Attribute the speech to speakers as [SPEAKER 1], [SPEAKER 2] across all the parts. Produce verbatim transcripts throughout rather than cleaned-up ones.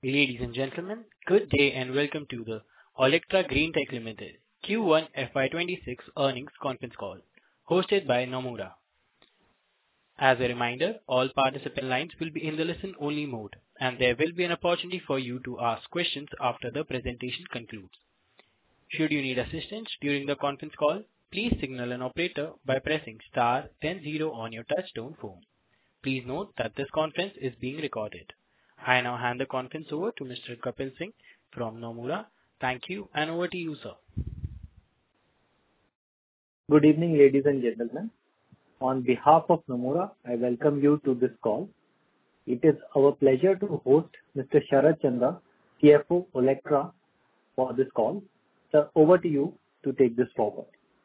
[SPEAKER 1] Ladies and gentlemen, good day and welcome to the Olectra Greentech Limited Q one F Y twenty-six earnings conference call, hosted by Nomura. As a reminder, all participant lines will be in the listen-only mode, and there will be an opportunity for you to ask questions after the presentation concludes. Should you need assistance during the conference call, please signal an operator by pressing star then zero on your touchtone phone. Please note that this conference is being recorded. I now hand the conference over to Mister Kapil Singh from Nomura. Thank you, and over to you, sir.
[SPEAKER 2] Good evening, ladies and gentlemen. On behalf of Nomura, I welcome you to this call. It is our pleasure to host Mister Sharat Chandra, C F O, Olectra, for this call. Sir, over to you to take this forward.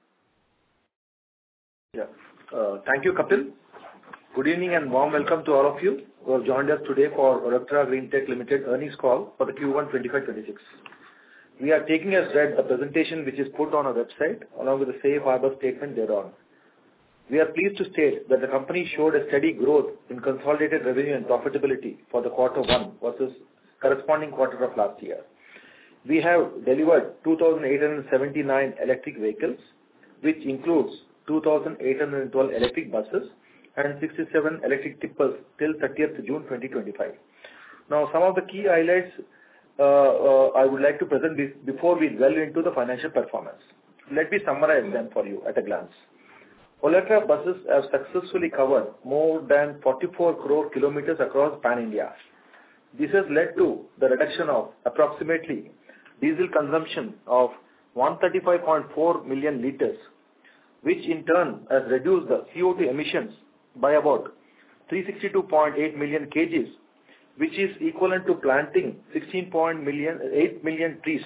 [SPEAKER 3] Yeah. Uh, Thank you, Kapil. Good evening and warm welcome to all of you who have joined us today for Olectra Greentech Limited earnings call for the Q one twenty-five twenty-six. We are taking as read the presentation which is put on our website along with the safe harbor statement thereon. We are pleased to state that the company showed a steady growth in consolidated revenue and profitability for the quarter one versus corresponding quarter of last year. We have delivered two thousand eight hundred seventy-nine electric vehicles, which includes two thousand eight hundred twelve electric buses and sixty-seven electric tippers till thirtieth June twenty twenty-five. Now, some of the key highlights uh, uh, I would like to present this before we delve into the financial performance. Let me summarize them for you at a glance. Olectra buses have successfully covered more than forty-four crore kilometers across pan-India. This has led to the reduction of approximately diesel consumption of one hundred thirty-five point four million liters, which in turn has reduced the C O two emissions by about three hundred sixty-two point eight million kilograms, which is equivalent to planting sixteen point eight million trees.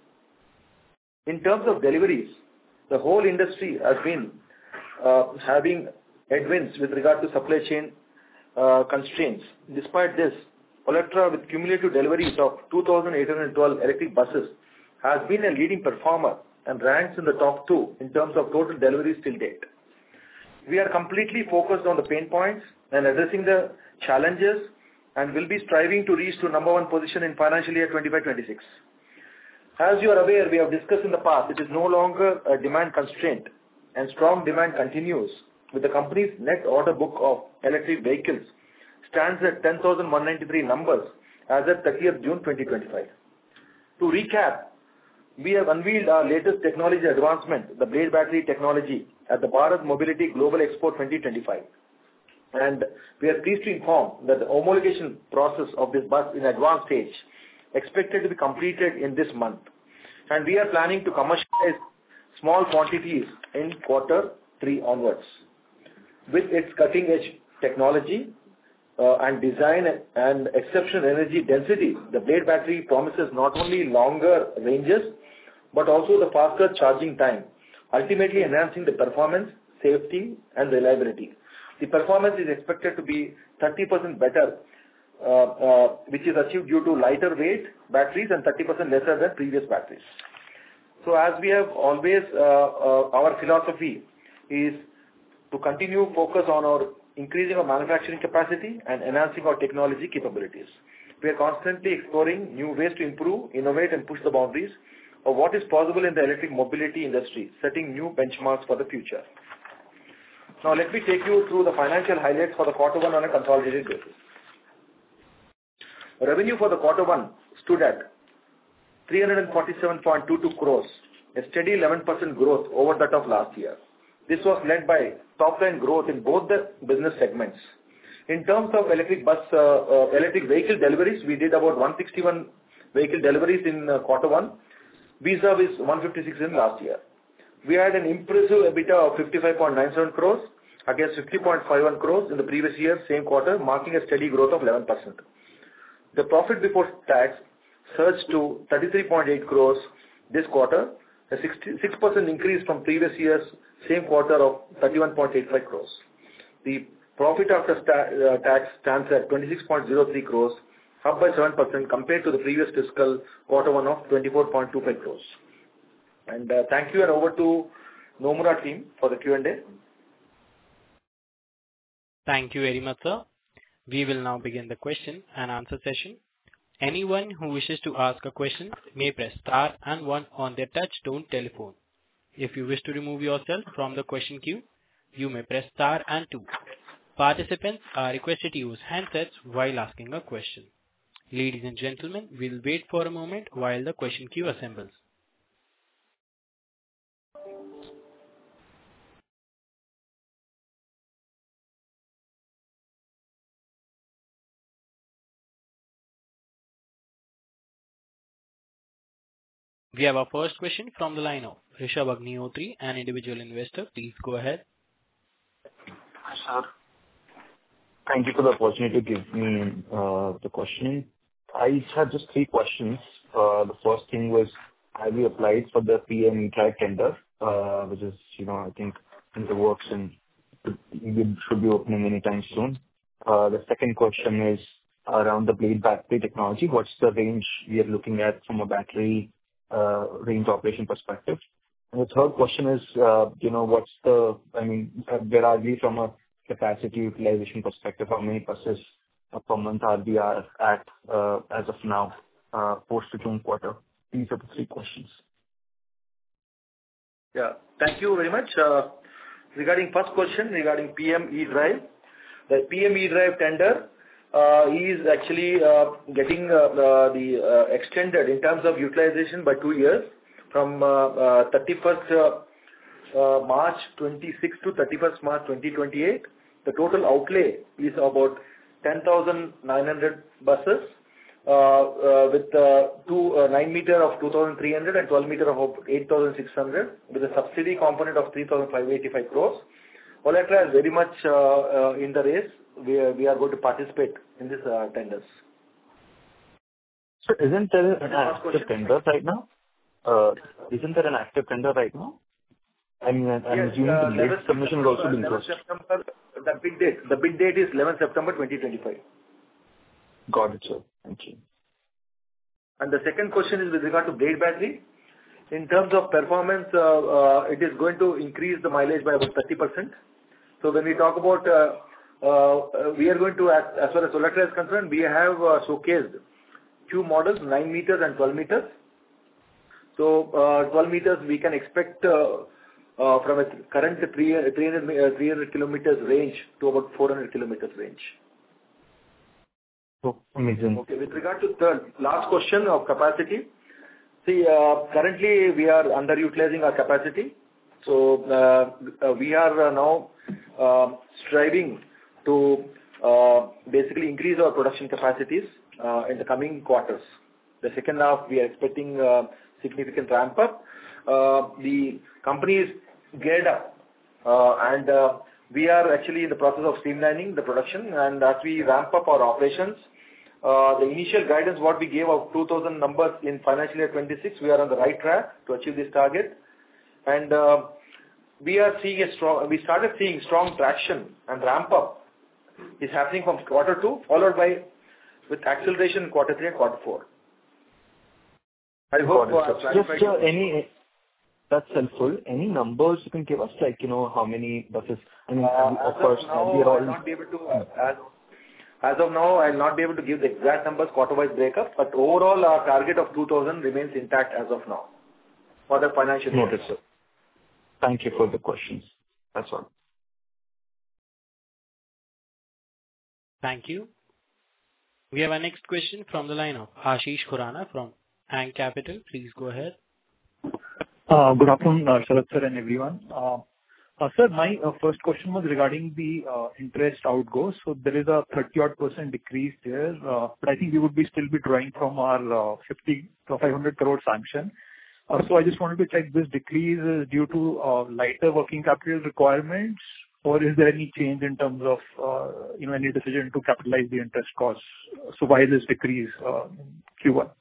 [SPEAKER 3] In terms of deliveries, the whole industry has been uh, having headwinds with regard to supply chain uh, constraints. Despite this, Olectra, with cumulative deliveries of two thousand eight hundred twelve electric buses, has been a leading performer and ranks in the top two in terms of total deliveries till date. We are completely focused on the pain points and addressing the challenges and will be striving to reach to number one position in financial year twenty-five twenty-six. As you are aware, we have discussed in the past, it is no longer a demand constraint and strong demand continues with the company's net order book of electric vehicles stands at ten thousand one hundred ninety-three numbers as of thirtieth June twenty twenty-five. To recap, we have unveiled our latest technology advancement, the blade battery technology, at the Bharat Mobility Global Expo twenty twenty-five. And we are pleased to inform that the homologation process of this bus in advanced stage expected to be completed in this month. And we are planning to commercialize small quantities in quarter three onwards. With its cutting-edge technology uh, and design and exceptional energy density, the blade battery promises not only longer ranges, but also the faster charging time, ultimately enhancing the performance, safety, and reliability. The performance is expected to be thirty percent better, uh, uh, which is achieved due to lighter weight batteries and thirty percent lesser than previous batteries. So as we have always, uh, uh, our philosophy is to continue focus on our increasing our manufacturing capacity and enhancing our technology capabilities. We are constantly exploring new ways to improve, innovate, and push the boundaries of what is possible in the electric mobility industry, setting new benchmarks for the future. Now, let me take you through the financial highlights for the quarter one on a consolidated basis. Revenue for the quarter one stood at three hundred forty-seven point two two crores, a steady eleven percent growth over that of last year. This was led by top-line growth in both the business segments. In terms of electric bus, uh, uh, electric vehicle deliveries, we did about one hundred sixty-one vehicle deliveries in uh, quarter one, vis-a-vis one hundred fifty-six in last year. We had an impressive EBITDA of fifty-five point nine seven crores against fifty point five one crores in the previous year, same quarter, marking a steady growth of eleven percent. The profit before tax surged to thirty-three point eight crores this quarter, a sixty-six percent increase from previous year's same quarter of thirty-one point eight five crores. The profit after sta- uh, tax stands at twenty-six point zero three crores, up by seven percent compared to the previous fiscal quarter one of twenty-four point two five crores. And uh, thank you, and over to Nomura team for the Q and A.
[SPEAKER 1] Thank you very much, sir. We will now begin the question and answer session. Anyone who wishes to ask a question may press star and one on their touch-tone telephone. If you wish to remove yourself from the question queue, you may press star and two. Participants are requested to use handsets while asking a question. Ladies and gentlemen, we'll wait for a moment while the question queue assembles. We have our first question from the line of Rishabh Agnihotri, an individual investor. Please go ahead.
[SPEAKER 4] Hi, sir. Thank you for the opportunity to give me uh, the question. I had just three questions. Uh, the first thing was, have you applied for the P M E-DRIVE tender, uh, which is, you know, I think in the works and it should be opening anytime soon. Uh, the second question is around the blade battery technology. What's the range we are looking at from a battery uh, range operation perspective? And the third question is, uh, you know, what's the, I mean, uh, where are we from a capacity utilization perspective? How many buses per month are we are at uh, as of now, uh, post the June quarter? These are the three questions.
[SPEAKER 3] Yeah. Thank you very much. Uh, Regarding first question regarding P M E-DRIVE, the P M E-DRIVE tender uh, is actually uh, getting uh, uh, the uh, extended in terms of utilization by two years from uh, uh, thirty-first uh, uh, March twenty-six to thirty-first March twenty twenty-eight. The total outlay is about ten thousand nine hundred buses uh, uh, with uh, two uh, nine meter of two thousand three hundred and twelve meter of eight thousand six hundred with a subsidy component of three thousand five hundred eighty-five crores. Olectra is very much uh, uh, in the race. We are, we are going to participate in these uh, tenders.
[SPEAKER 4] So isn't there an active tender right now? Uh, isn't there an active tender right now? I mean, I'm
[SPEAKER 3] yes,
[SPEAKER 4] assuming
[SPEAKER 3] uh,
[SPEAKER 4] the late submission will also be closed.
[SPEAKER 3] September, the bid date, the bid date is eleventh September twenty twenty-five.
[SPEAKER 4] Got it, sir. Thank you.
[SPEAKER 3] And the second question is with regard to blade battery. In terms of performance, uh, uh, it is going to increase the mileage by about thirty percent. So when we talk about, uh, uh, we are going to, as, as far as Olectra is concerned, we have uh, showcased few models, nine meters and twelve meters. So uh, twelve meters we can expect uh, uh, from a current three hundred kilometers range to about four hundred kilometers range.
[SPEAKER 4] Oh, amazing.
[SPEAKER 3] Okay, with regard to the last question of capacity, see, uh, currently we are underutilizing our capacity. So uh, uh, we are uh, now uh, striving to uh, basically increase our production capacities uh, in the coming quarters. The second half we are expecting uh, significant ramp up. Uh, the company is geared up uh, and uh, we are actually in the process of streamlining the production, and as we ramp up our operations, uh, the initial guidance what we gave of two thousand numbers in financial year twenty-six, we are on the right track to achieve this target. And uh, we are seeing a strong, we started seeing strong traction and ramp up is happening from quarter two, followed by with acceleration in quarter three and quarter four. I hope uh,
[SPEAKER 4] just uh, any, that's helpful. Any numbers you can give us, like, you know, how many buses? I mean,
[SPEAKER 3] uh,
[SPEAKER 4] of course,
[SPEAKER 3] now,
[SPEAKER 4] we are all...
[SPEAKER 3] I'll not be able to, uh, as, as of now, I'll not be able to give the exact numbers quarter-wise breakup, but overall our target of two thousand remains intact as of now for the financial year.
[SPEAKER 4] Noted, sir. Thank you for the questions. That's all.
[SPEAKER 1] Thank you. We have our next question from the line of Ashish Khurana from Ang Capital. Please go ahead.
[SPEAKER 5] Uh, good afternoon, uh, Sharad sir and everyone. Uh, uh, sir, my uh, first question was regarding the uh, interest outgo. So there is a thirty odd percent decrease there, uh, but I think we would be still be drawing from our uh, fifty to five hundred crore sanction. Uh, so I just wanted to check, this decrease is due to uh, lighter working capital requirements, or is there any change in terms of uh, you know any decision to capitalize the interest costs? So why this decrease uh, in Q one?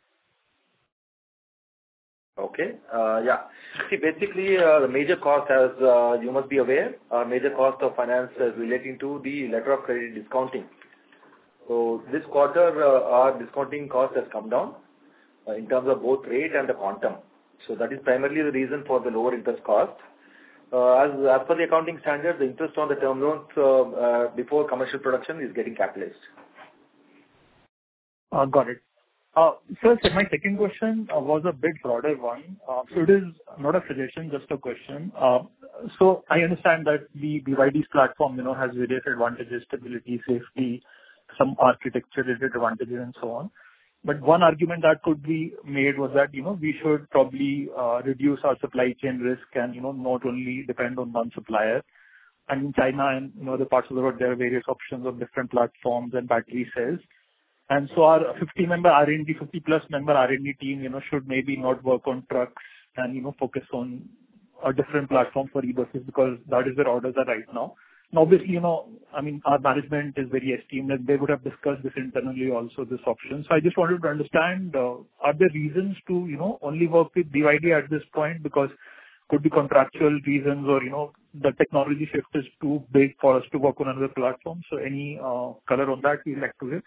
[SPEAKER 3] Okay. Uh, yeah. See, basically, uh, the major cost, as uh, you must be aware, our major cost of finance is relating to the letter of credit discounting. So this quarter, uh, our discounting cost has come down uh, in terms of both rate and the quantum. So that is primarily the reason for the lower interest cost. Uh, as, as per the accounting standards, the interest on the term loans uh, uh, before commercial production is getting capitalized.
[SPEAKER 5] Uh, got it. Uh, Sir, so my second question uh, was a bit broader one. Uh, So it is not a suggestion, just a question. Uh, So I understand that the B Y D's platform, you know, has various advantages, stability, safety, some architecture-related advantages, and so on. But one argument that could be made was that, you know, we should probably uh, reduce our supply chain risk and, you know, not only depend on one supplier. And in China and, you know, other parts of the world, there are various options of different platforms and battery cells. And so our fifty-member R and D, fifty-plus member R and D team, you know, should maybe not work on trucks and, you know, focus on a different platform for e-buses, because that is where orders are right now. And obviously, you know, I mean, our management is very esteemed, and they would have discussed this internally also, this option. So I just wanted to understand, uh, are there reasons to, you know, only work with B Y D at this point? Because could be contractual reasons or, you know, the technology shift is too big for us to work on another platform. So any uh, color on that you'd like to give?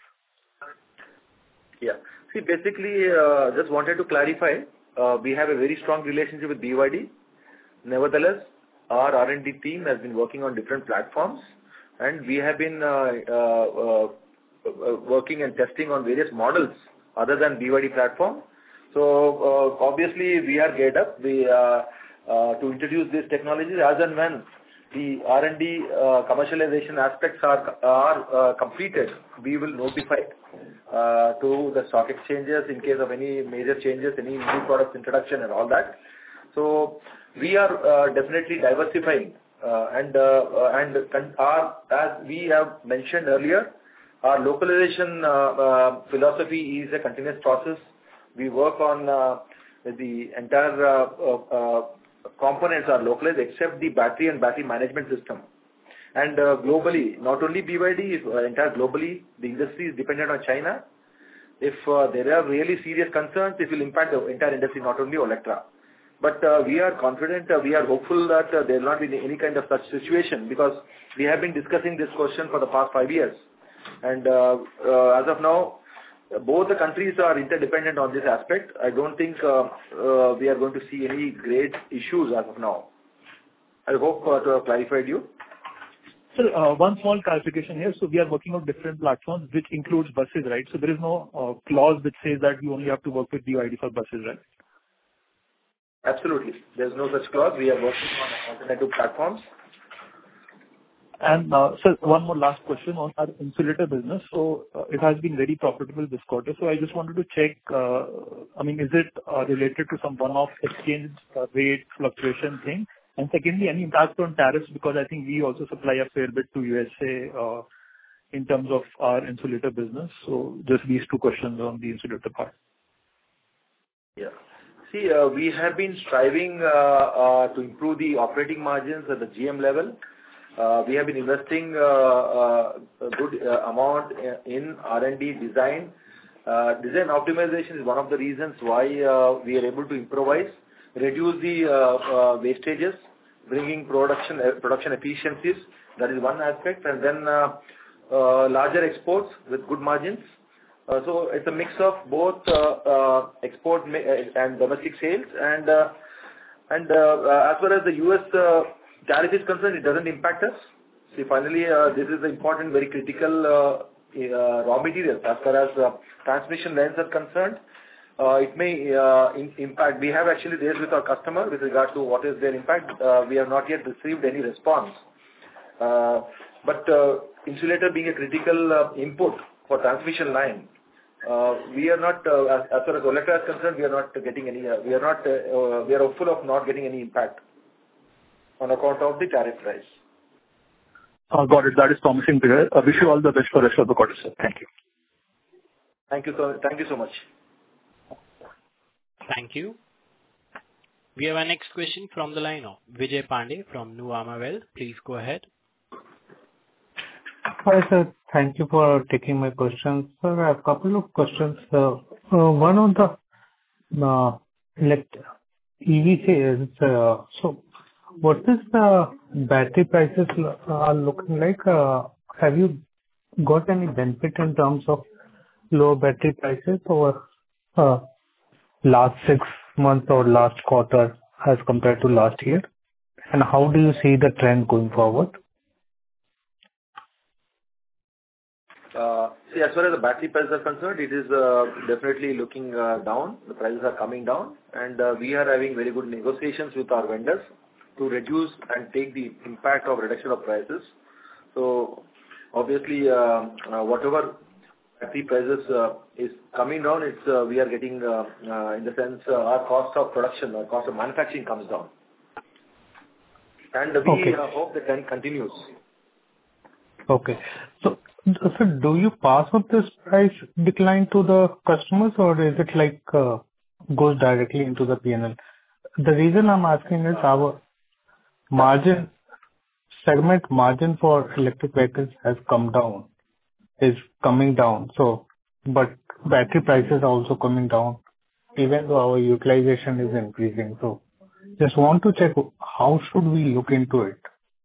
[SPEAKER 3] Yeah. See, basically, uh, just wanted to clarify, uh, we have a very strong relationship with B Y D. Nevertheless, our R and D team has been working on different platforms, and we have been uh, uh, uh, working and testing on various models other than B Y D platform. So, uh, obviously, we are geared up we, uh, uh, to introduce these technologies as and when the R and D uh, commercialization aspects are, are uh, completed. We will notify uh, to the stock exchanges in case of any major changes, any new product introduction and all that. So we are uh, definitely diversifying uh, and uh, uh, and our, as we have mentioned earlier, our localization uh, uh, philosophy is a continuous process. We work on uh, the entire uh, uh, uh, components are localized except the battery and battery management system. And uh, globally, not only B Y D, if, uh, entire globally, the industry is dependent on China. If uh, there are really serious concerns, it will impact the entire industry, not only Olectra. But uh, we are confident, uh, we are hopeful that uh, there will not be any kind of such situation, because we have been discussing this question for the past five years. And uh, uh, as of now, both the countries are interdependent on this aspect. I don't think uh, uh, we are going to see any great issues as of now. I hope uh, to have clarified you.
[SPEAKER 5] Sir, uh, one small clarification here. So we are working on different platforms, which includes buses, right? So there is no uh, clause which says that you only have to work with B Y D for buses, right?
[SPEAKER 3] Absolutely. There's no such clause. We are working on alternative platforms.
[SPEAKER 5] And uh, sir, one more last question on our insulator business. So uh, it has been very profitable this quarter. So I just wanted to check, uh, I mean, is it uh, related to some one-off exchange uh, rate fluctuation thing? And secondly, any impact on tariffs? Because I think we also supply a fair bit to U S A uh, in terms of our insulator business. So just these two questions on the insulator part.
[SPEAKER 3] Yeah. See, uh, we have been striving uh, uh, to improve the operating margins at the G M level. Uh, we have been investing uh, uh, a good uh, amount in R and D design. Uh, design optimization is one of the reasons why uh, we are able to improvise, reduce the uh, uh, wastages, bringing production uh, production efficiencies. That is one aspect, and then uh, uh, larger exports with good margins. Uh, so it's a mix of both uh, uh, export and domestic sales, and uh, and uh, uh, as far as the U S uh, tariff is concerned, it doesn't impact us. See, finally, uh, this is the important, very critical uh, uh, raw material as far as uh, transmission lines are concerned. Uh, it may uh, in, impact. We have actually raised with our customer with regard to what is their impact. Uh, we have not yet received any response. Uh, but uh, insulator being a critical uh, input for transmission line, uh, we are not, uh, as, as far as Olectra is concerned, we are not getting any. Uh, we are not. Uh, uh, we are hopeful of not getting any impact on account of the tariff rise.
[SPEAKER 5] Uh, got it. That is promising to hear. I wish you all the best for the rest of the quarter, sir. Thank you.
[SPEAKER 3] Thank you so. Thank you so much.
[SPEAKER 1] Thank you. We have our next question from the line of Vijay Pandey from Nuvama Wealth. Please go ahead.
[SPEAKER 6] Hi, sir. Thank you for taking my questions. Sir, I have a couple of questions. Uh, uh, one on the uh, elect- E V sales. Uh, so, what is the battery prices uh, are looking like? Uh, have you got any benefit in terms of low battery prices over uh, last six months or last quarter as compared to last year? And how do you see the trend going forward?
[SPEAKER 3] Uh, See, as far as the battery prices are concerned, it is uh, definitely looking uh, down. The prices are coming down, and uh, we are having very good negotiations with our vendors to reduce and take the impact of reduction of prices. So obviously, uh, uh, whatever battery prices uh, is coming down, it's uh, we are getting, uh, uh, in the sense, uh, our cost of production, our cost of manufacturing comes down. And we
[SPEAKER 6] Okay.
[SPEAKER 3] uh, hope the trend continues.
[SPEAKER 6] Okay. So, so do you pass on this price decline to the customers, or is it like uh, goes directly into the P and L? The reason I'm asking is our margin, segment margin for electric vehicles has come down, is coming down. So, but battery prices are also coming down, even though our utilization is increasing. So just want to check, how should we look into it?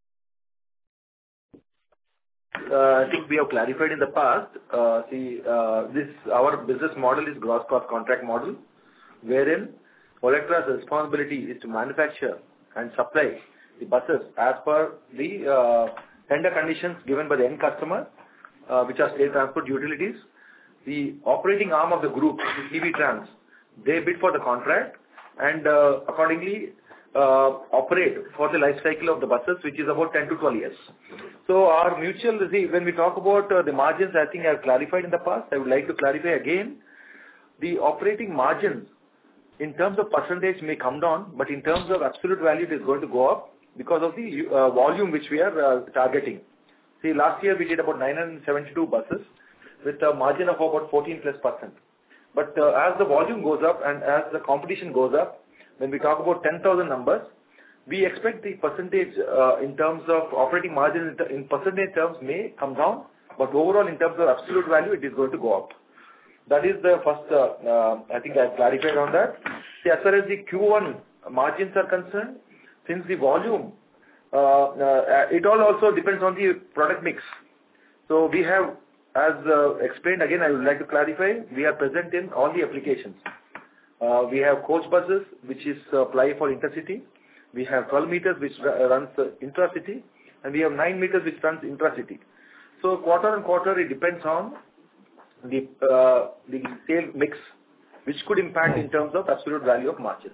[SPEAKER 3] Uh, I think we have clarified in the past. Uh, see, uh, this our business model is gross cost contract model, wherein Olectra's responsibility is to manufacture and supply the buses as per the uh, tender conditions given by the end customer, uh, which are state transport utilities. The operating arm of the group, the E V Trans, they bid for the contract and uh, accordingly uh, operate for the life cycle of the buses, which is about ten to twelve years. So our mutual, see, when we talk about uh, the margins, I think I have clarified in the past. I would like to clarify again. The operating margins in terms of percentage may come down, but in terms of absolute value, it is going to go up because of the uh, volume which we are uh, targeting. See, last year we did about nine hundred seventy-two buses with a margin of about fourteen plus percent. But uh, as the volume goes up and as the competition goes up, when we talk about ten thousand numbers, we expect the percentage uh, in terms of operating margin in, in percentage terms may come down, but overall in terms of absolute value, it is going to go up. That is the first, uh, uh, I think I have clarified on that. See, as far as the Q one margins are concerned, since the volume, uh, uh, it all also depends on the product mix. So we have, as uh, explained, again, I would like to clarify, we are present in all the applications. Uh, we have coach buses, which is uh, apply for intercity. We have twelve meters, which runs uh, intracity, and we have nine meters, which runs intracity. So quarter on quarter, it depends on the uh, the sale mix, which could impact in terms of absolute value of margin.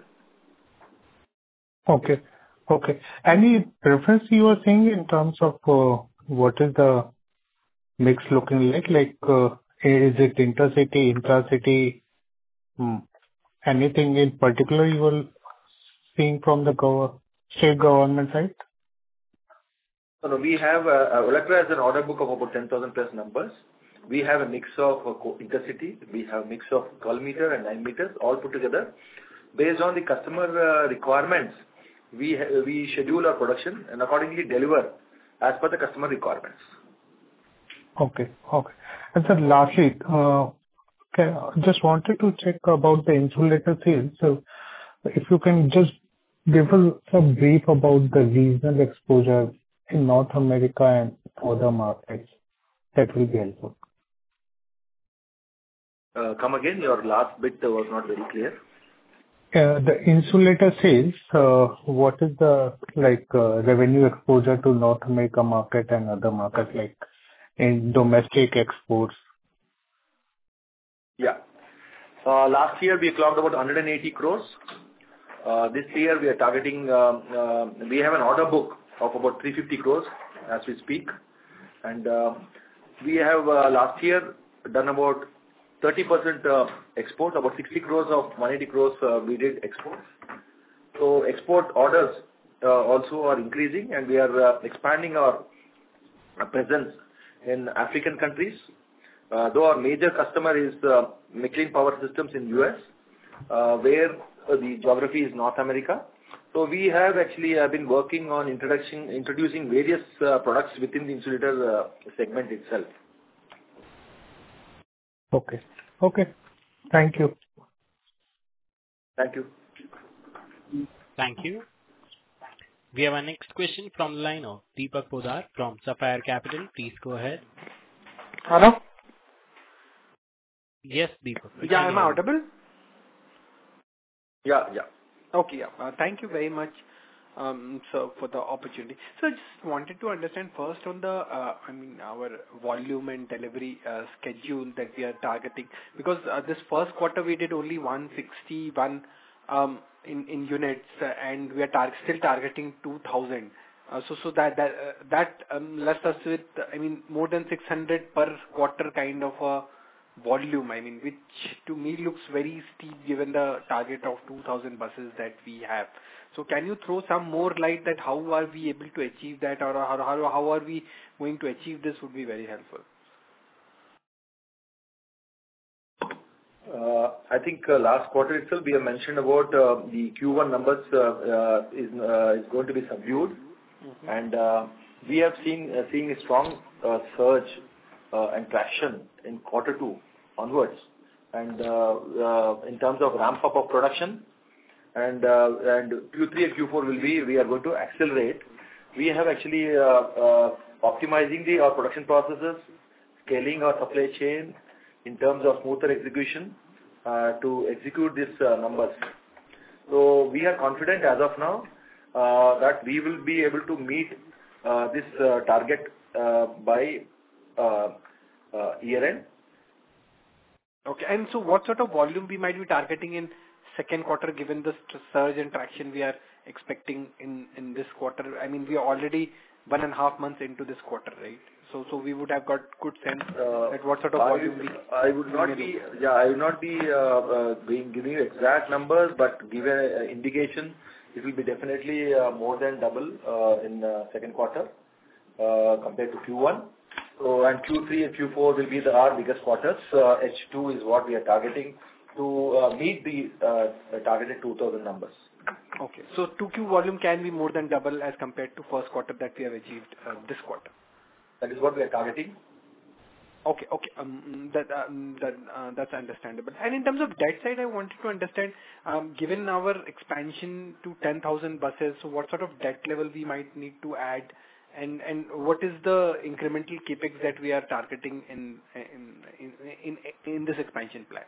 [SPEAKER 6] Okay. Okay. Any preference you are saying in terms of uh, what is the mix looking like? Like, uh, is it intercity, intracity, hmm, anything in particular you are seeing from the gov- state government side?
[SPEAKER 3] So no, we have, uh, Olectra has an order book of about ten thousand plus numbers. We have a mix of uh, intercity, we have a mix of twelve meter and nine meters, all put together. Based on the customer uh, requirements, we ha- we schedule our production and accordingly deliver as per the customer requirements.
[SPEAKER 6] Okay. Okay. And sir, lastly, uh, okay, just wanted to check about the insulator sales. So if you can just give us a brief about the regional exposure in North America and other markets, that will be helpful.
[SPEAKER 3] Uh, come again, your last bit was not very clear.
[SPEAKER 6] Uh, The insulator sales, uh, what is the, like, uh, revenue exposure to North America market and other markets, like in domestic exports?
[SPEAKER 3] Yeah. Uh, last year we clocked about one hundred eighty crores. Uh, this year we are targeting, uh, uh, we have an order book of about three hundred fifty crores as we speak. And uh, we have uh, last year done about thirty percent uh, export, about sixty crores of one hundred eighty crores uh, we did exports. So export orders uh, also are increasing and we are uh, expanding our uh, presence in African countries. Uh, though our major customer is uh, McLean Power Systems in U S, uh, where uh, the geography is North America. So we have actually uh, been working on introduction, introducing various uh, products within the insulator uh, segment itself.
[SPEAKER 6] Okay. Okay. Thank you.
[SPEAKER 3] Thank you.
[SPEAKER 1] Thank you. We have our next question from the line of Deepak Podar from Sapphire Capital. Please go ahead.
[SPEAKER 7] Hello?
[SPEAKER 1] Yes, Deepak.
[SPEAKER 7] Yeah, am I audible?
[SPEAKER 3] Yeah, yeah.
[SPEAKER 7] Okay, yeah. Uh, thank you very much. Um, so for the opportunity. So I just wanted to understand first on the, uh, I mean, our volume and delivery uh, schedule that we are targeting, because uh, this first quarter we did only one sixty-one um, in in units, uh, and we are tar- still targeting two thousand. Uh, so so that that uh, that um, left us with, I mean, more than six hundred per quarter kind of a volume, I mean, which to me looks very steep given the target of two thousand buses that we have. So can you throw some more light that how are we able to achieve that, or how, how, how are we going to achieve this would be very helpful.
[SPEAKER 3] Uh, I think uh, last quarter itself we have mentioned about uh, the Q one numbers uh, uh, is uh, is going to be subdued, mm-hmm. and uh, we have seen uh, seeing a strong uh, surge uh, and traction in quarter two onwards, and uh, uh, in terms of ramp up of production, and uh, and Q three and Q four will be we are going to accelerate. We have actually uh, uh, optimizing the our production processes, scaling our supply chain in terms of smoother execution uh, to execute these uh, numbers. So we are confident as of now uh, that we will be able to meet uh, this uh, target uh, by uh, uh, year end.
[SPEAKER 7] Okay, and so what sort of volume we might be targeting in second quarter given the surge and traction we are expecting in, in this quarter? I mean, we are already one and a half months into this quarter, right? So, so we would have got good sense uh, at what sort of
[SPEAKER 3] I,
[SPEAKER 7] volume we.
[SPEAKER 3] I would not be, yeah, I will not be uh, uh, being, giving you exact numbers, but give an indication. It will be definitely uh, more than double uh, in uh, second quarter uh, compared to Q one. So, and Q three and Q four will be the our biggest quarters. Uh, H two is what we are targeting to uh, meet the uh, targeted two thousand numbers.
[SPEAKER 7] Okay, so two Q volume can be more than double as compared to first quarter that we have achieved uh, this quarter.
[SPEAKER 3] That is what we are targeting.
[SPEAKER 7] Okay, okay, um, that, um, that uh, that's understandable. And in terms of debt side, I wanted to understand, um, given our expansion to ten thousand buses, so what sort of debt level we might need to add, and and what is the incremental capex that we are targeting in in in in, in this expansion plan?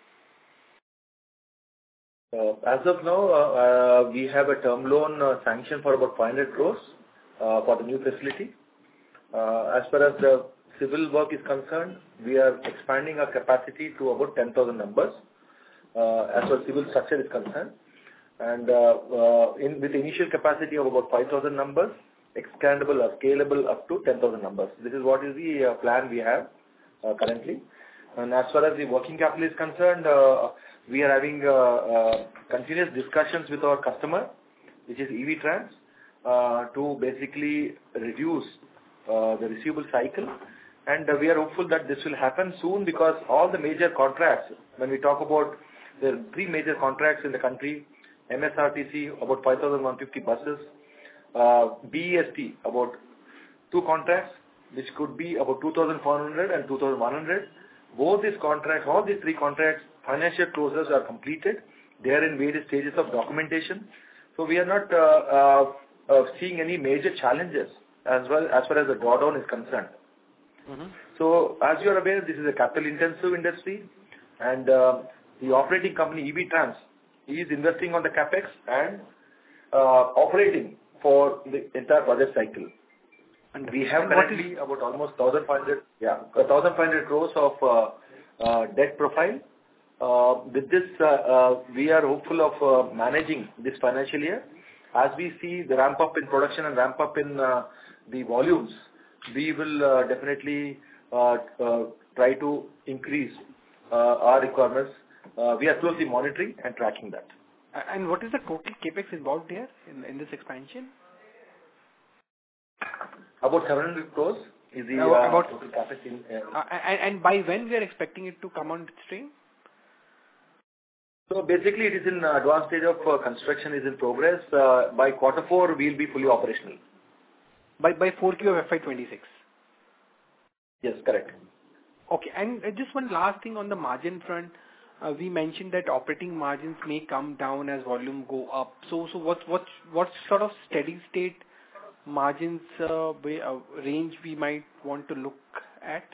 [SPEAKER 3] Uh, as of now, uh, uh, we have a term loan uh, sanction for about five hundred crores uh, for the new facility. Uh, as far as the civil work is concerned, we are expanding our capacity to about ten thousand numbers uh, as far as civil structure is concerned. And uh, uh, in, with initial capacity of about five thousand numbers, expandable or scalable up to ten thousand numbers. This is what is the uh, plan we have uh, currently. And as far as the working capital is concerned, uh, we are having uh, uh, continuous discussions with our customer, which is E V Trans, uh, to basically reduce uh, the receivable cycle. And uh, we are hopeful that this will happen soon, because all the major contracts, when we talk about the three major contracts in the country, M S R T C, about five thousand one hundred fifty buses, uh, B E S T, about two contracts, which could be about two thousand four hundred and two thousand one hundred. Both these contracts, all these three contracts, financial closures are completed. They are in various stages of documentation. So we are not uh, uh, uh, seeing any major challenges as well as far as the drawdown is concerned. Mm-hmm. So as you are aware, this is a capital intensive industry, and uh, the operating company E V Trans is investing on the capex and uh, operating for the entire project cycle. And we have currently about almost one thousand five hundred, yeah, one thousand five hundred crores of uh, uh, debt profile. Uh, with this, uh, uh, we are hopeful of uh, managing this financial year. As we see the ramp up in production and ramp up in uh, the volumes, we will uh, definitely uh, uh, try to increase uh, our requirements. Uh, we are closely monitoring and tracking that.
[SPEAKER 7] And what is the total capex involved here in, in this expansion?
[SPEAKER 3] About seven hundred crores is the uh,
[SPEAKER 7] about,
[SPEAKER 3] total capex in. Uh,
[SPEAKER 7] uh, and, and by when we are expecting it to come on stream?
[SPEAKER 3] So basically, it is in advanced stage of uh, construction is in progress. Uh, by quarter four, we will be fully operational.
[SPEAKER 7] By by four Q of F Y twenty-six.
[SPEAKER 3] Yes, correct.
[SPEAKER 7] Okay, and uh, just one last thing on the margin front. Uh, we mentioned that operating margins may come down as volume go up. So so what what what sort of steady state margins uh, way, uh, range we might want to look at?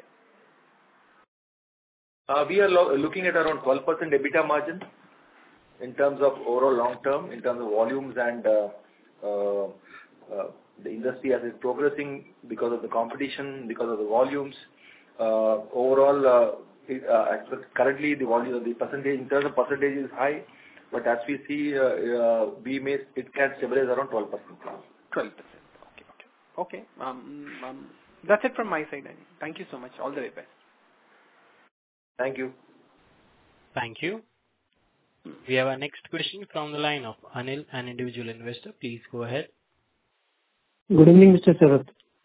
[SPEAKER 3] Uh, we are lo looking at around twelve percent EBITDA margin in terms of overall long term, in terms of volumes and uh, uh, uh, the industry as it's progressing because of the competition, because of the volumes. Uh, overall, uh, it, uh, currently the volume, the percentage in terms of percentage is high, but as we see, uh, uh, we may it can stabilize around twelve percent.
[SPEAKER 7] twelve percent. Okay, okay, okay. Um, um, that's it from my side. Then. Thank you so much. All the very best.
[SPEAKER 3] Thank you.
[SPEAKER 1] Thank you. We have our next question from the line of Anil, an individual investor. Please go ahead.
[SPEAKER 8] Good evening, Mister Sharath.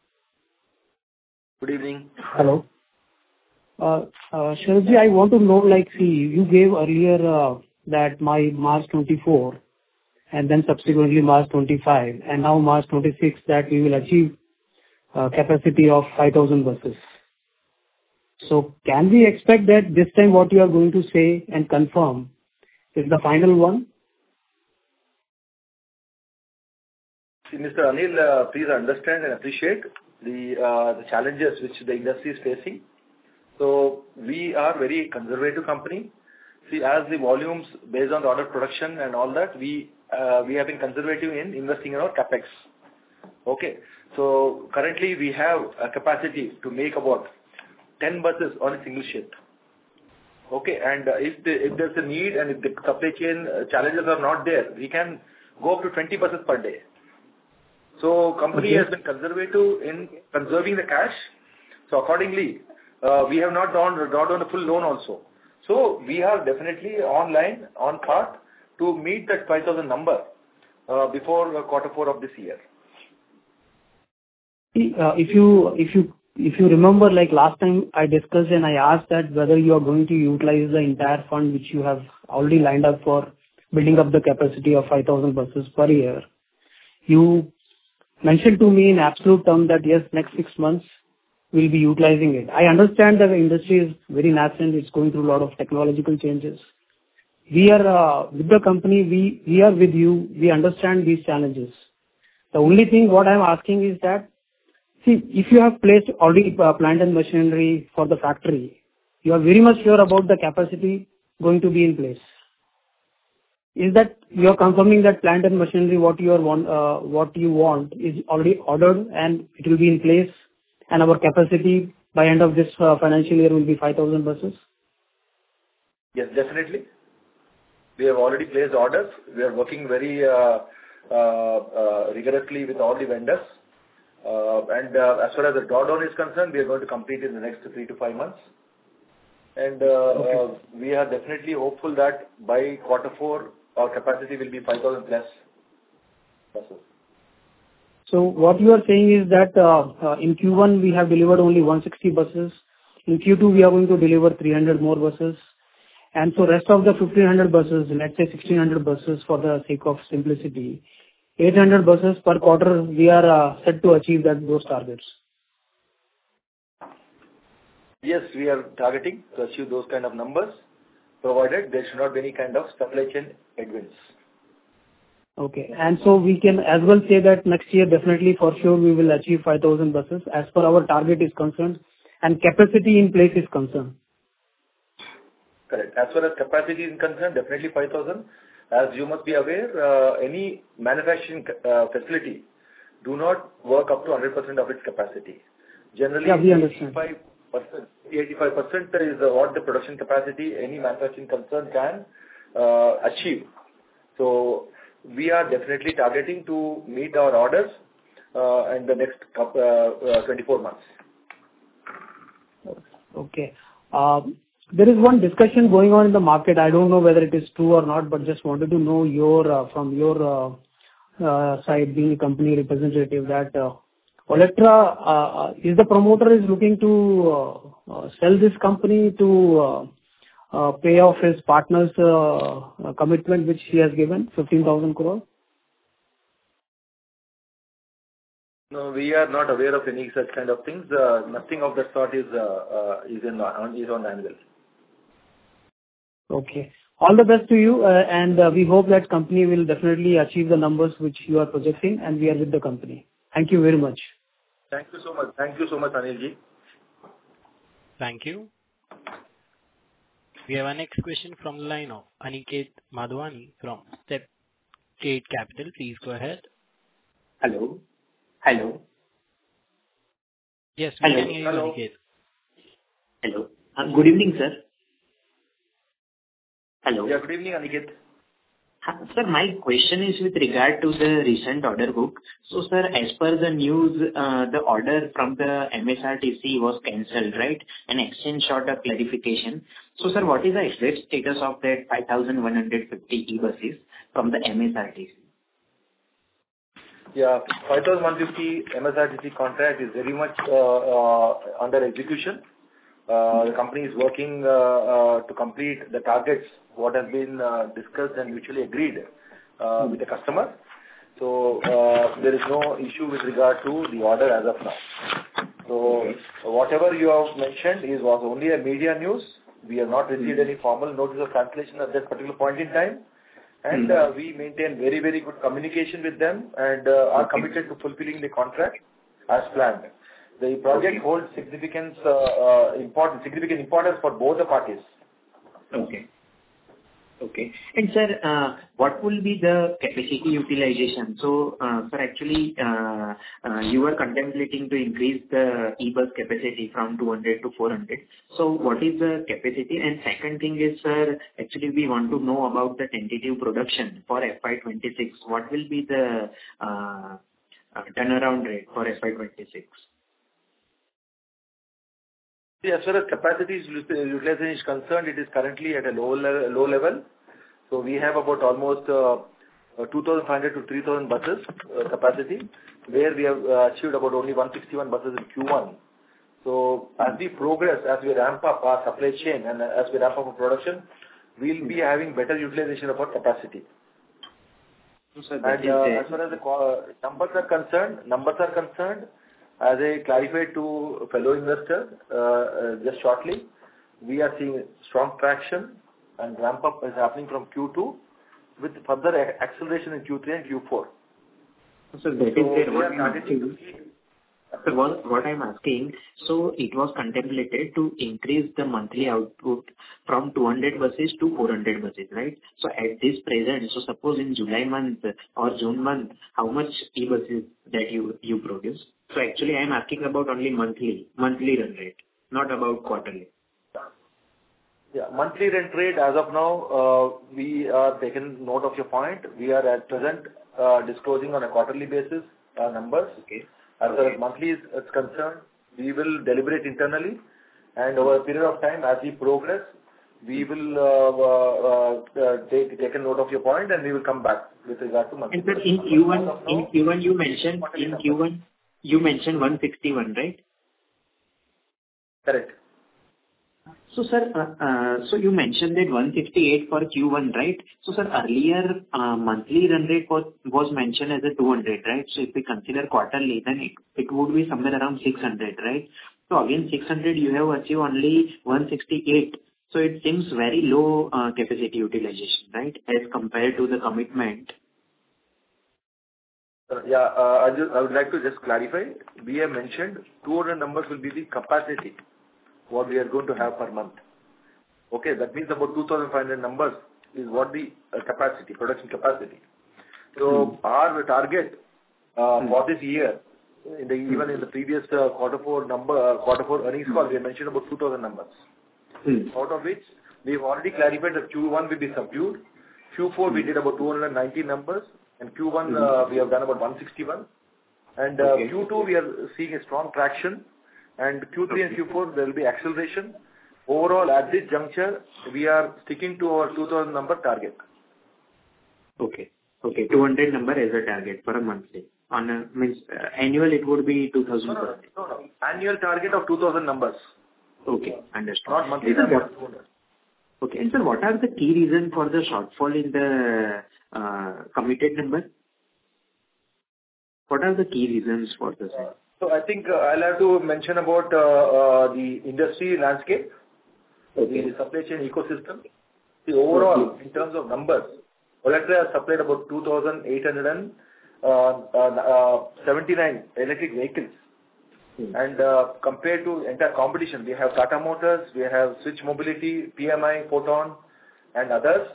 [SPEAKER 3] Good evening.
[SPEAKER 8] Hello. Uh, uh, Sharatji, I want to know, like, see, you gave earlier uh, that my March twenty-four and then subsequently March twenty-five and now March twenty-six that we will achieve uh, capacity of five thousand buses. So can we expect that this time what you are going to say and confirm is the final one?
[SPEAKER 3] See, Mister Anil, uh, please understand and appreciate the uh, the challenges which the industry is facing. So we are very conservative company. See, as the volumes based on the order production and all that, we uh, we have been conservative in investing in our capex. Okay. So currently we have a capacity to make about ten buses on a single shift. Okay. And uh, if the, if there's a need and if the supply chain uh, challenges are not there, we can go up to twenty buses per day. So company
[SPEAKER 8] Okay.
[SPEAKER 3] has been conservative in conserving the cash. So accordingly, uh, we have not drawn, drawn on a full loan also. So we are definitely online, on path to meet that five thousand number uh, before uh, quarter four of this year.
[SPEAKER 8] See, uh, if you if you if you remember, like last time I discussed and I asked that whether you are going to utilize the entire fund which you have already lined up for building up the capacity of five thousand buses per year. You mentioned to me in absolute term that yes, next six months we'll be utilizing it. I understand that the industry is very nascent. It's going through a lot of technological changes. We are uh, with the company. We we are with you. We understand these challenges. The only thing what I'm asking is that, see, if you have placed already uh, plant and machinery for the factory, you are very much sure about the capacity going to be in place. Is that you are confirming that plant and machinery what you are want uh, what you want is already ordered and it will be in place, and our capacity by end of this uh, financial year will be five thousand buses?
[SPEAKER 3] Yes, definitely. We have already placed orders. We are working very uh, uh, uh, rigorously with all the vendors. Uh, and uh, as far as the drawdown is concerned, we are going to complete in the next three to five months. And uh,
[SPEAKER 8] Okay.
[SPEAKER 3] uh, we are definitely hopeful that by quarter four, our capacity will be five thousand plus buses.
[SPEAKER 8] So what you are saying is that uh, uh, in Q one we have delivered only one hundred sixty buses. In Q two we are going to deliver three hundred more buses. And so rest of the fifteen hundred buses, let's say sixteen hundred buses for the sake of simplicity, eight hundred buses per quarter, we are uh, set to achieve that those targets.
[SPEAKER 3] Yes, we are targeting to achieve those kind of numbers, provided there should not be any kind of supply chain headwinds.
[SPEAKER 8] Okay. And so we can as well say that next year definitely for sure we will achieve five thousand buses as per our target is concerned and capacity in place is concerned.
[SPEAKER 3] Correct. As far as capacity is concerned, definitely five thousand. As you must be aware, uh, any manufacturing uh, facility do not work up to one hundred percent of its capacity. Generally,
[SPEAKER 8] Yeah, we understand.
[SPEAKER 3] eighty-five percent, eighty-five percent is uh, what the production capacity any manufacturing concern can uh, achieve. So we are definitely targeting to meet our orders uh, in the next couple, uh, uh, twenty-four months.
[SPEAKER 8] Okay. Um, There is one discussion going on in the market. I don't know whether it is true or not, but just wanted to know your uh, from your uh, uh, side, being a company representative, that uh, Olectra uh, is the promoter is looking to uh, uh, sell this company to uh, uh, pay off his partner's uh, uh, commitment, which he has given, fifteen thousand crore.
[SPEAKER 3] No, we are not aware of any such kind of things. Uh, Nothing of that sort is uh, uh, is in on is on anvil.
[SPEAKER 8] Okay. All the best to you, uh, and uh, we hope that company will definitely achieve the numbers which you are projecting, and we are with the company. Thank you very much.
[SPEAKER 3] Thank you so much. Thank you so much, Anilji.
[SPEAKER 1] Thank you. We have our next question from the line of Aniket Madhwani from Step Trade Capital. Please go ahead.
[SPEAKER 9] Hello? Hello?
[SPEAKER 1] Yes, we
[SPEAKER 9] Hello?
[SPEAKER 1] can hear you,
[SPEAKER 3] Hello.
[SPEAKER 1] Aniket.
[SPEAKER 9] Hello. Uh, Good evening, sir. Hello.
[SPEAKER 3] Yeah, good evening, Aniket.
[SPEAKER 9] Uh, Sir, my question is with regard to the recent order book. So, sir, as per the news, uh, the order from the M S R T C was cancelled, right? An exchange short of clarification. So, sir, what is the exact status of that five thousand one hundred fifty e-buses from the M S R T C?
[SPEAKER 3] Yeah, five thousand one hundred fifty M S R T C contract is very much uh, uh, under execution. Uh, the company is working uh, uh, to complete the targets, what has been uh, discussed and mutually agreed uh, with the customer. So uh, there is no issue with regard to the order as of now. So whatever you have mentioned is was only a media news. We have not received any formal notice of cancellation at that particular point in time. And uh, we maintain very, very good communication with them and uh, are committed to fulfilling the contract as planned. The project holds significance, uh, uh, important, significant importance for both the parties.
[SPEAKER 9] Okay. Okay. And sir, uh, what will be the capacity utilization? So, uh, sir, actually, uh, uh, you were contemplating to increase the e-bus capacity from two hundred to four hundred. So what is the capacity? And second thing is, sir, actually, we want to know about the tentative production for F Y twenty-six. What will be the uh, uh, turnaround rate for F Y twenty-six?
[SPEAKER 3] As far as capacity utilization is concerned, it is currently at a low level. Low level. So we have about almost uh, two thousand five hundred to three thousand buses uh, capacity, where we have uh, achieved about only one hundred sixty-one buses in Q one. So as we progress, as we ramp up our supply chain and as we ramp up our production, we'll be having better utilization of our capacity.
[SPEAKER 9] So
[SPEAKER 3] and uh, as far as the co- numbers are concerned, numbers are concerned, as I clarified to fellow investors uh, uh, just shortly, we are seeing strong traction and ramp up is happening from Q two with further a- acceleration in Q three and Q four.
[SPEAKER 9] So that is
[SPEAKER 3] So
[SPEAKER 9] there.
[SPEAKER 3] we
[SPEAKER 9] What
[SPEAKER 3] are
[SPEAKER 9] I'm
[SPEAKER 3] targeting to
[SPEAKER 9] asking,
[SPEAKER 3] see.
[SPEAKER 9] sir, what, what I'm asking, so it was contemplated to increase the monthly output from two hundred buses to four hundred buses, right? So at this present, so suppose in July month or June month, how much e-buses that you, you produce? So actually I'm asking about only monthly, monthly run rate, not about quarterly.
[SPEAKER 3] Yeah, monthly rent rate as of now, uh, we are taking note of your point. We are at present uh, disclosing on a quarterly basis uh, numbers.
[SPEAKER 9] Okay.
[SPEAKER 3] As far as monthly is, is concerned, we will deliberate internally, and over a period of time, as we progress, we will uh, uh, uh, take take a note of your point, and we will come back with regard to monthly.
[SPEAKER 9] And sir, in Q one,
[SPEAKER 3] As of
[SPEAKER 9] in
[SPEAKER 3] now,
[SPEAKER 9] Q one you mentioned, in Q one, you mentioned one sixty-one, right?
[SPEAKER 3] correct.
[SPEAKER 9] So, sir, uh, uh, so you mentioned that one sixty-eight for Q one, right? So, sir, earlier, uh, monthly run rate was, was mentioned as a two hundred, right? So if we consider quarterly, then it, it would be somewhere around six hundred, right? So again, six hundred, you have achieved only one sixty-eight. So it seems very low, uh, capacity utilization, right? As compared to the commitment.
[SPEAKER 3] Uh, Yeah, uh, I just, I would like to just clarify. We have mentioned two hundred numbers will be the capacity, what we are going to have per month. Okay, that means about two thousand five hundred numbers is what the uh, capacity, production capacity. So our target uh, for this year, in the, even in the previous uh, quarter four number, uh, quarter four earnings call, we have mentioned about two thousand numbers. Out of which we've already clarified that Q one will be subdued. Q four we did about two hundred ninety numbers, and Q one uh, we have done about one sixty-one. And uh,
[SPEAKER 9] Okay.
[SPEAKER 3] Q two we are seeing a strong traction, and Q three and Q four there will be acceleration. Overall, at this juncture, we are sticking to our two thousand number target.
[SPEAKER 9] Okay. Okay, two hundred number as a target for a monthly. On a, means, uh, annual it would be two thousand.
[SPEAKER 3] No, no, no, no. Annual target of two thousand numbers,
[SPEAKER 9] Okay, understood.
[SPEAKER 3] not monthly
[SPEAKER 9] And sir,
[SPEAKER 3] number.
[SPEAKER 9] what- Okay, and sir, what are the key reasons for the shortfall in the uh, committed number? What are the key reasons for the same?
[SPEAKER 3] So I think uh, I'll have to mention about uh, uh, the industry landscape,
[SPEAKER 9] Okay.
[SPEAKER 3] the supply chain ecosystem. The overall, in terms of numbers, Olectra has supplied about two thousand eight hundred seventy-nine electric vehicles. And uh, compared to entire competition, we have Tata Motors, we have Switch Mobility, P M I, Photon, and others.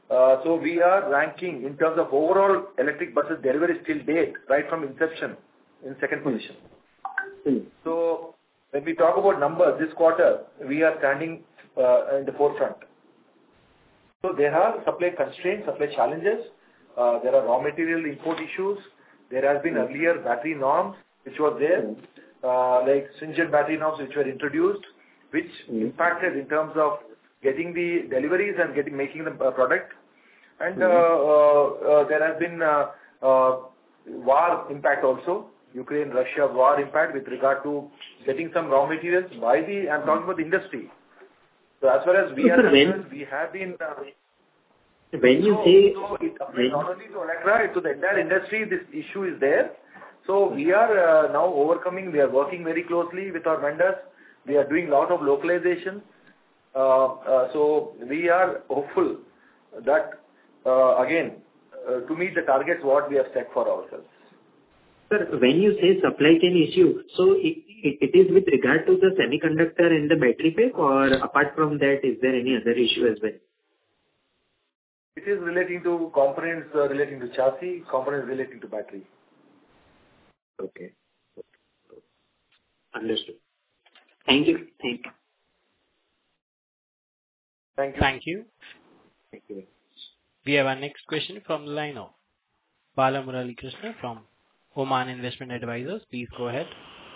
[SPEAKER 3] Uh, so we are ranking in terms of overall electric buses delivery till date, right from inception, in second position.
[SPEAKER 9] Mm.
[SPEAKER 3] So when we talk about numbers this quarter, we are standing uh, in the forefront. So there are supply constraints, supply challenges. Uh, there are raw material import issues. There has been earlier battery norms which were there, uh, like stringent battery norms which were introduced, which impacted in terms of getting the deliveries and getting making the uh, product. And uh, uh, uh, there has been uh, uh, war impact also, Ukraine-Russia war impact with regard to getting some raw materials by the, I'm talking about the industry. So as far as we are concerned, we have been... Uh,
[SPEAKER 9] when you
[SPEAKER 3] so,
[SPEAKER 9] say...
[SPEAKER 3] So it applies not only to Olectra, to the entire industry, this issue is there. So we are uh, now overcoming, we are working very closely with our vendors. We are doing a lot of localization. Uh, uh, so we are hopeful that, uh, again, uh, to meet the targets what we have set for ourselves.
[SPEAKER 9] Sir, when you say supply chain issue, so it, it, it is with regard to the semiconductor and the battery pack, or apart from that, is there any other issue as well?
[SPEAKER 3] It is relating to components uh, relating to chassis, components relating to battery.
[SPEAKER 9] Okay. Understood. Thank you. Thank you.
[SPEAKER 3] Thank you.
[SPEAKER 1] Thank you.
[SPEAKER 9] Thank you.
[SPEAKER 1] We have our next question from the line of Bala Murali Krishna from Oman Investment Advisors. Please go ahead.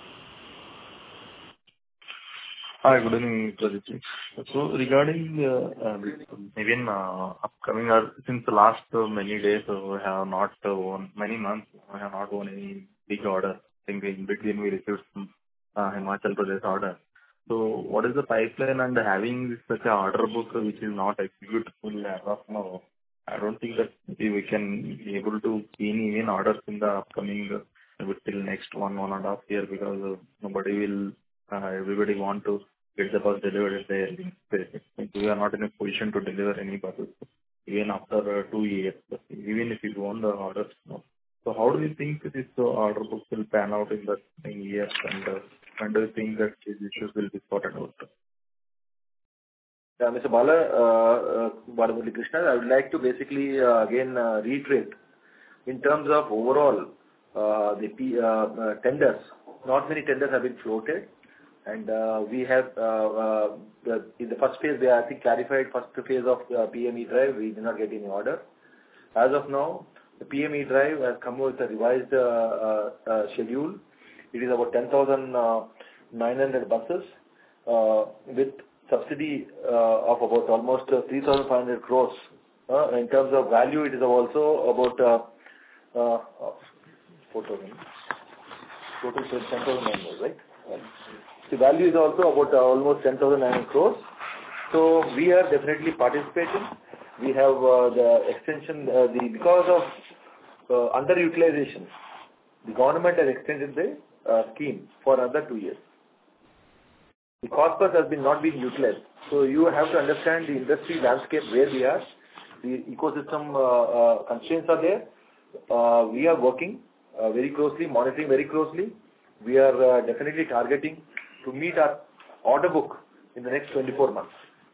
[SPEAKER 4] Hi, good evening, Pradeep. So regarding uh, uh, even uh, upcoming, uh, since the last uh, many days, uh, we have not uh, won, many months, we have not won any big order. I think in between we received some uh, Himachal Pradesh order. So what is the pipeline, and having such an order book which is not executable as of now, I don't think that we can be able to see any even orders in the upcoming uh, till next one, one and a half year, because uh, nobody will, uh, everybody want to get the bus delivered at their place. We are not in a position to deliver any buses even after uh, two years, even if we won the orders. No. So how do you think this uh, order book will pan out in the coming years, and uh, when do you think that these issues will be sorted out?
[SPEAKER 3] Yeah, Mister Bala, uh, uh, Bala Murali Krishna, I would like to basically uh, again uh, reiterate in terms of overall uh, the P, uh, uh, tenders. Not many tenders have been floated, and uh, we have uh, uh, the, in the first phase we have, I think, clarified first phase of uh, P M E drive. We did not get any order. As of now, the P M E drive has come with a revised uh, uh, uh, schedule. It is about ten thousand nine hundred buses uh, with subsidy uh, of about almost uh, three thousand five hundred crores. Uh, in terms of value, it is also about uh, uh, four thousand. Total ten thousand nine hundred, right? Um, the value is also about uh, almost ten thousand nine hundred crores. So we are definitely participating. We have uh, the extension, uh, the because of uh, underutilization, the government has extended the uh, scheme for another two years. The cost bus has been not being utilized. So you have to understand the industry landscape where we are. The ecosystem uh, uh, constraints are there. Uh, we are working uh, very closely, monitoring very closely. We are uh, definitely targeting to meet our order book in the next twenty-four months.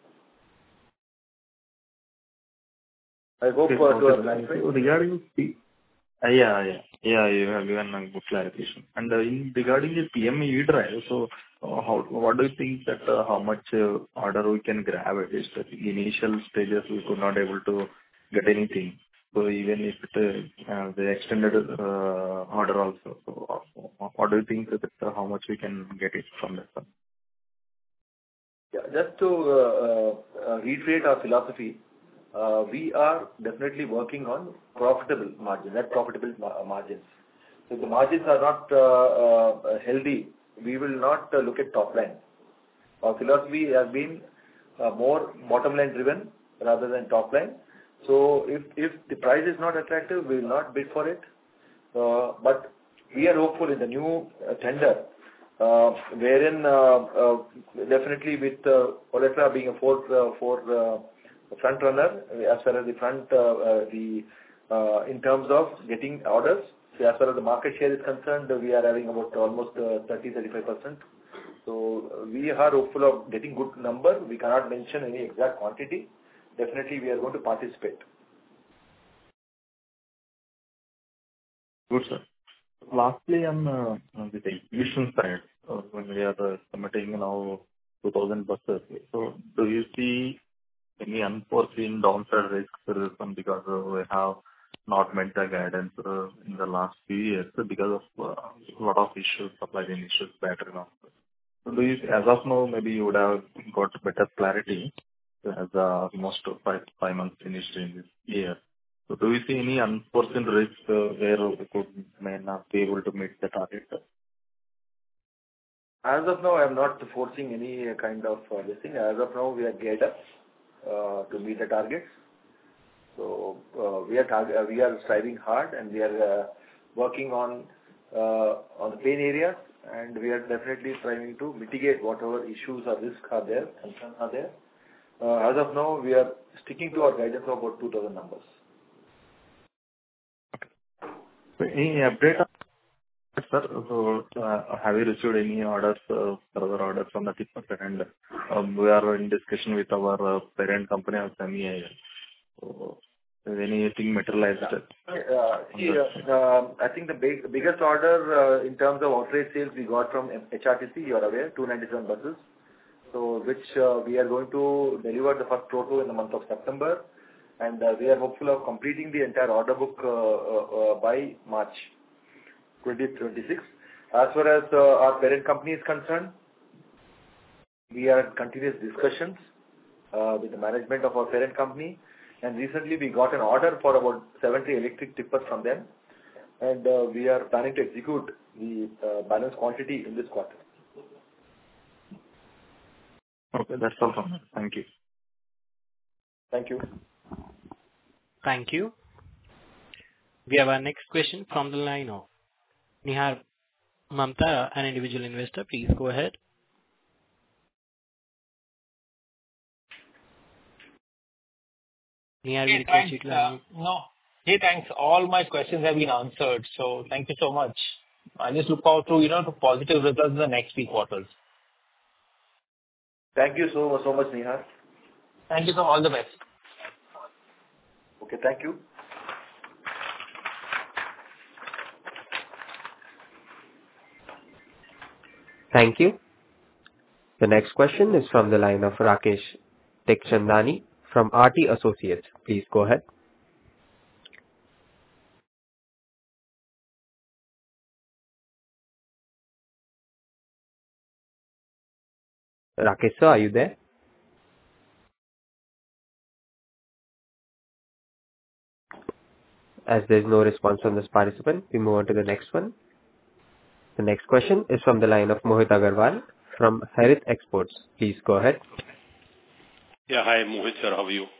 [SPEAKER 3] I hope
[SPEAKER 4] Okay,
[SPEAKER 3] uh, to
[SPEAKER 4] okay.
[SPEAKER 3] have clarified.
[SPEAKER 4] So regarding the, uh, yeah, yeah, yeah, you have given a good clarification. And uh, in regarding the P M E drive, so uh, how, what do you think that uh, how much uh, order we can grab at least? At the initial stages, we could not able to get anything. So even if it uh, uh, the extended uh, order also, so uh, what do you think that uh, how much we can get it from that one?
[SPEAKER 3] Yeah, just to uh, uh, reiterate our philosophy, uh, we are definitely working on profitable margins, net profitable ma- margins. So if the margins are not uh, uh, healthy, we will not uh, look at top line. Our philosophy has been uh, more bottom line driven rather than top line. So if, if the price is not attractive, we will not bid for it. Uh, but we are hopeful in the new uh, tender, uh, wherein uh, uh, definitely with uh, Olectra being a fourth, uh, fourth uh, front runner, as far as the front, uh, uh, the uh, in terms of getting orders. So as far as the market share is concerned, we are having about almost uh, thirty to thirty-five percent. So uh, we are hopeful of getting good number. We cannot mention any exact quantity, definitely we are going to participate.
[SPEAKER 4] Good, sir. Lastly, on uh, on the execution side, uh, when we are uh, submitting now two thousand buses, so do you see any unforeseen downside risks uh, some because uh, we have not met the guidance uh, in the last few years because of uh, a lot of issues, supply chain issues, battery loss? So do you, as of now, maybe you would have got better clarity as uh, almost five five months finished in this year. So do you see any unforeseen risks uh, where we could may not be able to meet the target?
[SPEAKER 3] As of now, I am not forcing any kind of uh, this thing. As of now, we are geared up uh, to meet the targets. So uh, we are target, uh, we are striving hard, and we are uh, working on uh, on the pain areas, and we are definitely striving to mitigate whatever issues or risks are there, concerns are there. Uh, as of now, we are sticking to our guidance of about two thousand numbers.
[SPEAKER 4] So any update on that, sir? So uh, have you received any orders, uh, further orders from the tipper? And um, we are in discussion with our uh, parent company of M E I L. So is anything materialized?
[SPEAKER 3] Uh, see, uh, uh, I think the big, biggest order uh, in terms of outright sales we got from H R T C, you are aware, two hundred ninety-seven buses. So which uh, we are going to deliver the first proto in the month of September, and uh, we are hopeful of completing the entire order book uh, uh, uh, by March twenty twenty-six. As far as uh, our parent company is concerned, we are in continuous discussions uh, with the management of our parent company, and recently we got an order for about seventy electric tippers from them, and uh, we are planning to execute the uh, balance quantity in this quarter.
[SPEAKER 4] Okay, that's all from me. Thank you.
[SPEAKER 3] Thank you.
[SPEAKER 1] Thank you. We have our next question from the line of Nihar Mamtara, an individual investor. Please go ahead. Nihar, we
[SPEAKER 10] Hey,
[SPEAKER 1] request you
[SPEAKER 10] thanks.
[SPEAKER 1] to
[SPEAKER 10] Uh,
[SPEAKER 1] unmute.
[SPEAKER 10] no. Hey, thanks. All my questions have been answered, so thank you so much. I just look forward to, you know, to positive results in the next few quarters.
[SPEAKER 3] Thank you so, so much, Nihar.
[SPEAKER 10] Thank you, so all the best.
[SPEAKER 3] Okay, thank you.
[SPEAKER 11] Thank you. The next question is from the line of Rakesh Tekchandani from R T Associates. Please go ahead. Rakesh sir, are you there? As there is no response from this participant, we move on to the next one. The next question is from the line of Mohit Agarwal from Harith Exports. Please go ahead.
[SPEAKER 12] Yeah, hi Mohit sir, how are you?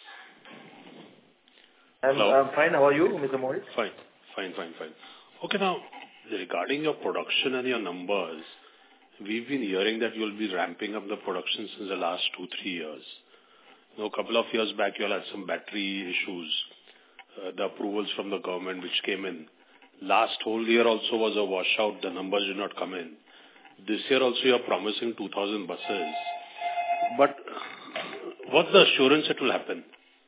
[SPEAKER 3] I'm,
[SPEAKER 12] Hello?
[SPEAKER 3] I'm fine. How are you, Mister Mohit?
[SPEAKER 12] Fine, fine, fine, fine. Okay, now regarding your production and your numbers, we've been hearing that you'll be ramping up the production since the last two, three years. Now, a couple of years back, you all had some battery issues, uh, the approvals from the government which came in. Last whole year also was a washout, the numbers did not come in. This year also you are promising two thousand buses. But what's the assurance it will happen?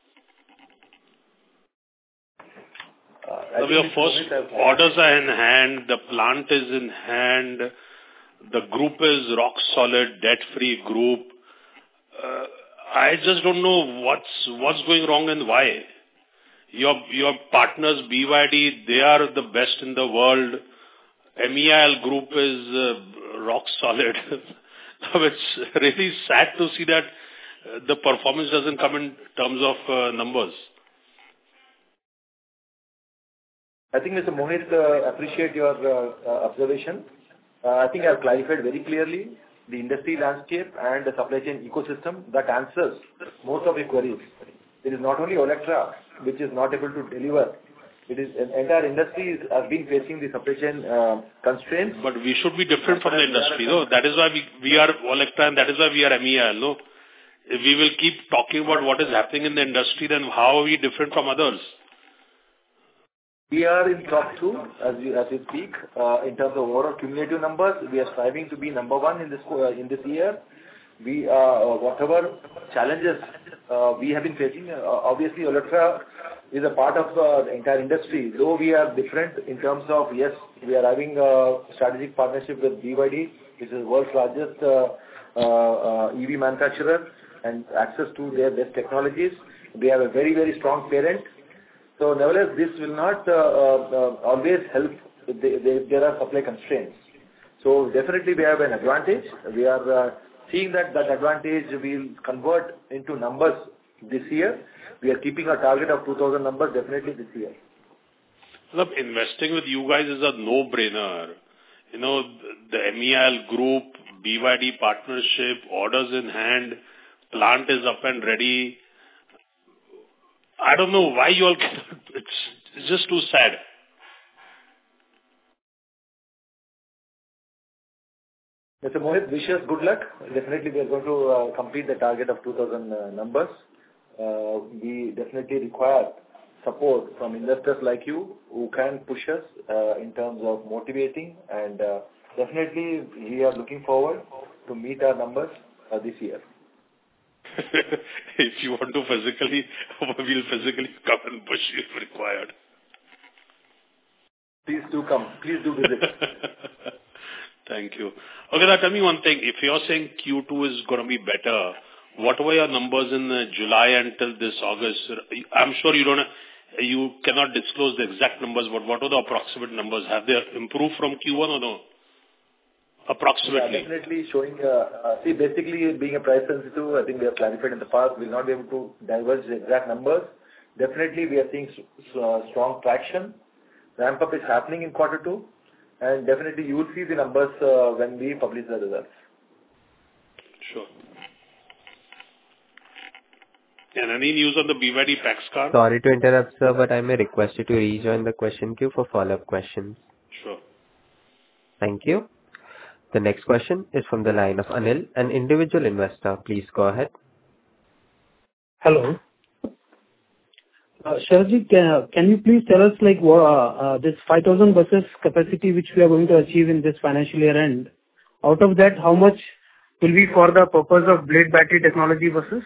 [SPEAKER 3] Uh,
[SPEAKER 12] Now, your first orders are in hand, the plant is in hand, the group is rock solid, debt-free group. Uh, I just don't know what's what's going wrong and why. Your your partners B Y D, they are the best in the world. M E I L group is uh, rock solid. Now it's really sad to see that uh, the performance doesn't come in terms of uh, numbers.
[SPEAKER 3] I think, Mister Mohit, uh, appreciate your uh, uh, observation. Uh, I think I have clarified very clearly the industry landscape and the supply chain ecosystem that answers most of your queries. It is not only Olectra which is not able to deliver. It is an entire industry is, has been facing the supply chain uh, constraints.
[SPEAKER 12] But we should be different from the industry, no? That is why we, we are Olectra and that is why we are M E I L, no? If we will keep talking about what is happening in the industry, then how are we different from others?
[SPEAKER 3] We are in top two as we, as we speak. Uh, in terms of overall cumulative numbers, we are striving to be number one in this uh, in this year. We uh, whatever challenges uh, we have been facing, uh, obviously Olectra is a part of uh, the entire industry. Though we are different in terms of, yes, we are having a strategic partnership with B Y D, which is the world's largest uh, uh, uh, E V manufacturer, and access to their best technologies. We have a very, very strong parent. So nevertheless, this will not uh, uh, always help if, they, if there are supply constraints. So definitely we have an advantage. We are uh, seeing that that advantage will convert into numbers this year. We are keeping a target of two thousand numbers definitely this year.
[SPEAKER 12] Look, investing with you guys is a no-brainer. You know, the M E I L group, B Y D partnership, orders in hand, plant is up and ready. I don't know why you all cannot. It's, it's just too sad.
[SPEAKER 3] Mister Mohit, wish us good luck. Definitely we are going to uh, complete the target of two thousand uh, numbers. Uh, we definitely require support from investors like you who can push us uh, in terms of motivating, and uh, definitely we are looking forward to meet our numbers uh, this year.
[SPEAKER 12] If you want to physically, we'll physically come and push you if required.
[SPEAKER 3] Please do come. Please do visit.
[SPEAKER 12] Thank you. Okay, now tell me one thing. If you're saying Q two is going to be better, what were your numbers in uh, July until this August? I'm sure you don't, you cannot disclose the exact numbers, but what are the approximate numbers? Have they improved from Q one or no? Approximately.
[SPEAKER 3] Yeah, definitely showing, uh, uh, see, basically being a price sensitive, I think we have clarified in the past, we'll not be able to diverge the exact numbers. Definitely we are seeing uh, strong traction. Ramp up is happening in quarter two, and definitely you will see the numbers uh, when we publish the results.
[SPEAKER 12] Sure. And any news on the B Y D Pax car?
[SPEAKER 11] Sorry to interrupt, sir, but I may request you to rejoin the question queue for follow-up questions.
[SPEAKER 12] Sure.
[SPEAKER 11] Thank you. The next question is from the line of Anil, an individual investor. Please go ahead.
[SPEAKER 8] Hello. Uh, Sharji, can, can you please tell us like uh, uh, this five thousand buses capacity which we are going to achieve in this financial year end, out of that how much will be for the purpose of blade battery technology buses?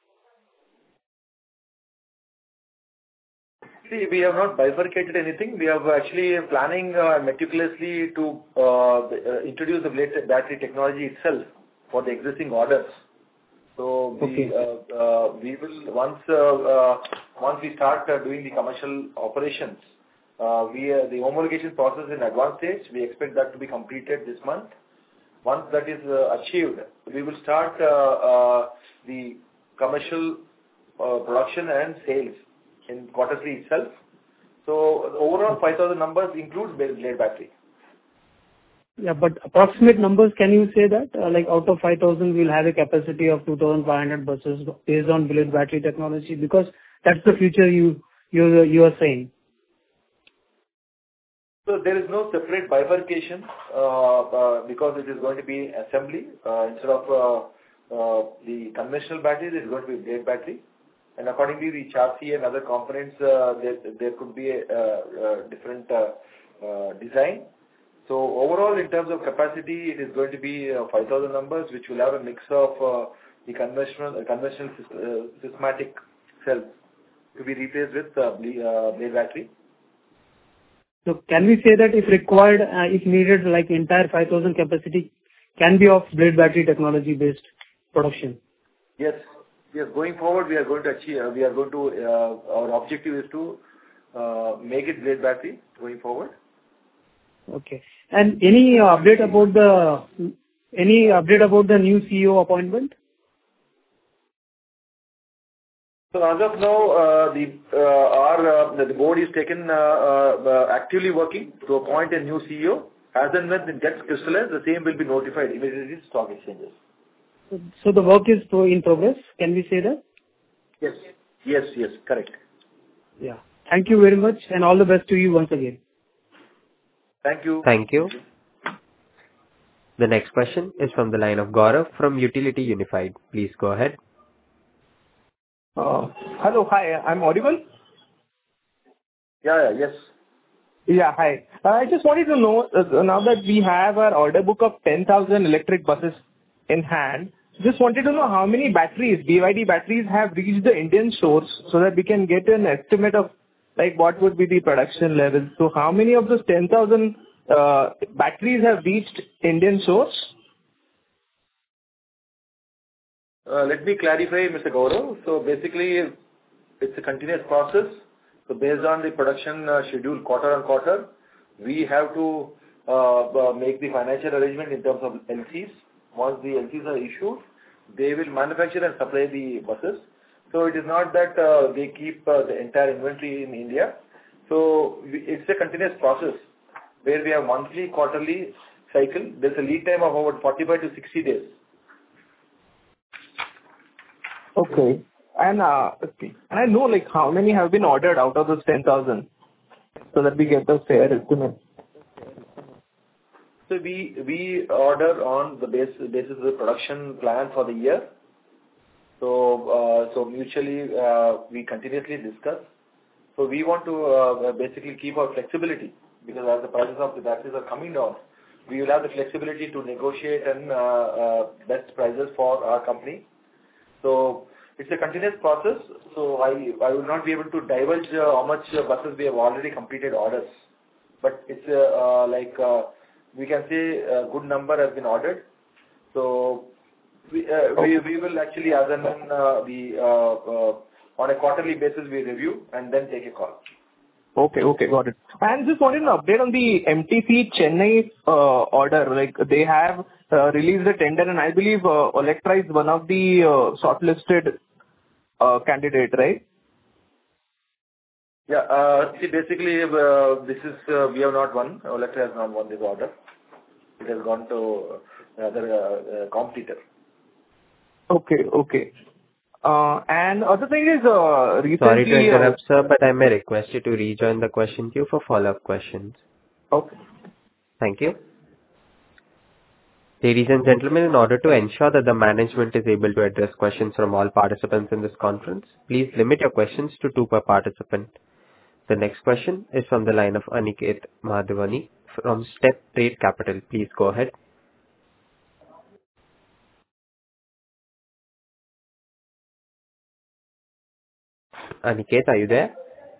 [SPEAKER 3] See, we have not bifurcated anything. We have actually planning uh, meticulously to uh, uh, introduce the blade battery technology itself for the existing orders. So we,
[SPEAKER 8] okay.
[SPEAKER 3] uh, uh, we will once uh, uh, once we start uh, doing the commercial operations, uh, we uh, the homologation process in advanced stage. We expect that to be completed this month. Once that is uh, achieved, we will start uh, uh, the commercial uh, production and sales in quarter three itself. So overall five thousand numbers includes blade battery.
[SPEAKER 8] Yeah, but approximate numbers, can you say that? Uh, like out of five thousand, we'll have a capacity of two thousand five hundred buses based on blade battery technology, because that's the future you you you are saying.
[SPEAKER 3] So there is no separate bifurcation uh, uh, because it is going to be assembly uh, instead of uh, uh, the conventional battery. It is going to be blade battery. And accordingly, the chassis and other components, uh, there, there could be a, a, a different uh, uh, design. So overall, in terms of capacity, it is going to be uh, five thousand numbers, which will have a mix of uh, the conventional, uh, conventional uh, systematic cells to be replaced with uh, blade, uh, blade battery.
[SPEAKER 8] So can we say that if required, uh, if needed, like entire five thousand capacity can be of blade battery technology based production?
[SPEAKER 3] Yes. Yes, going forward, we are going to achieve, uh, we are going to, uh, our objective is to uh, make it blade battery going forward.
[SPEAKER 8] Okay. And any uh, update about the, any update about the new C E O appointment?
[SPEAKER 3] So as of now, uh, the, uh, our, uh, the board is taken, uh, uh, actively working to appoint a new C E O. As and when it gets crystallized, the same will be notified immediately to stock exchanges.
[SPEAKER 8] So the work is in progress. Can we say that?
[SPEAKER 3] Yes. Yes, yes, correct.
[SPEAKER 8] Yeah. Thank you very much, and all the best to you once again.
[SPEAKER 3] Thank you.
[SPEAKER 11] Thank you. The next question is from the line of Gaurav from Utility Unified. Please go ahead.
[SPEAKER 13] Uh, hello, hi. I'm audible?
[SPEAKER 3] Yeah, yeah, yes.
[SPEAKER 13] Yeah, hi. Uh, I just wanted to know, uh, now that we have our order book of ten thousand electric buses in hand, just wanted to know how many batteries, B Y D batteries, have reached the Indian shores so that we can get an estimate of like what would be the production level. So how many of those ten thousand uh, batteries have reached Indian shores?
[SPEAKER 3] Uh, let me clarify, Mister Gaurav. So basically, it's a continuous process. So based on the production uh, schedule quarter on quarter, we have to uh, uh, make the financial arrangement in terms of L Cs. Once the L Cs are issued, they will manufacture and supply the buses. So it is not that uh, they keep uh, the entire inventory in India. So we, it's a continuous process where we have monthly, quarterly cycle. There's a lead time of about forty-five to sixty days.
[SPEAKER 13] Okay. And uh, okay. And I know like how many have been ordered out of those ten thousand so that we get a fair estimate.
[SPEAKER 3] So we we order on the basis basis of the production plan for the year. So uh, so mutually uh, we continuously discuss. So we want to uh, basically keep our flexibility because as the prices of the batteries are coming down, we will have the flexibility to negotiate and uh, uh, best prices for our company. So it's a continuous process. So I I will not be able to divulge uh, how much uh, buses we have already completed orders, but it's uh, uh, like uh, we can say a good number has been ordered. So we uh, we, we will actually as and when uh, the uh, uh, on a quarterly basis we review and then take a call.
[SPEAKER 13] Okay, okay, got it. And just wanted an update on the M T C Chennai uh, order. Like they have uh, released a tender, and I believe uh, Olectra is one of the uh, shortlisted uh, candidate, right?
[SPEAKER 3] Yeah. Uh, see, basically, uh, this is uh, we have not won. Olectra has not won this order. It has gone to another uh, uh, competitor.
[SPEAKER 13] Okay, okay. Uh, and other thing is, uh, recently...
[SPEAKER 11] Sorry to interrupt, uh, sir, but I may request you to rejoin the question queue for follow-up questions.
[SPEAKER 13] Okay.
[SPEAKER 11] Thank you. Ladies and gentlemen, in order to ensure that the management is able to address questions from all participants in this conference, please limit your questions to two per participant. The next question is from the line of Aniket Madhavani from Step Trade Capital. Please go ahead. Aniket, are you there?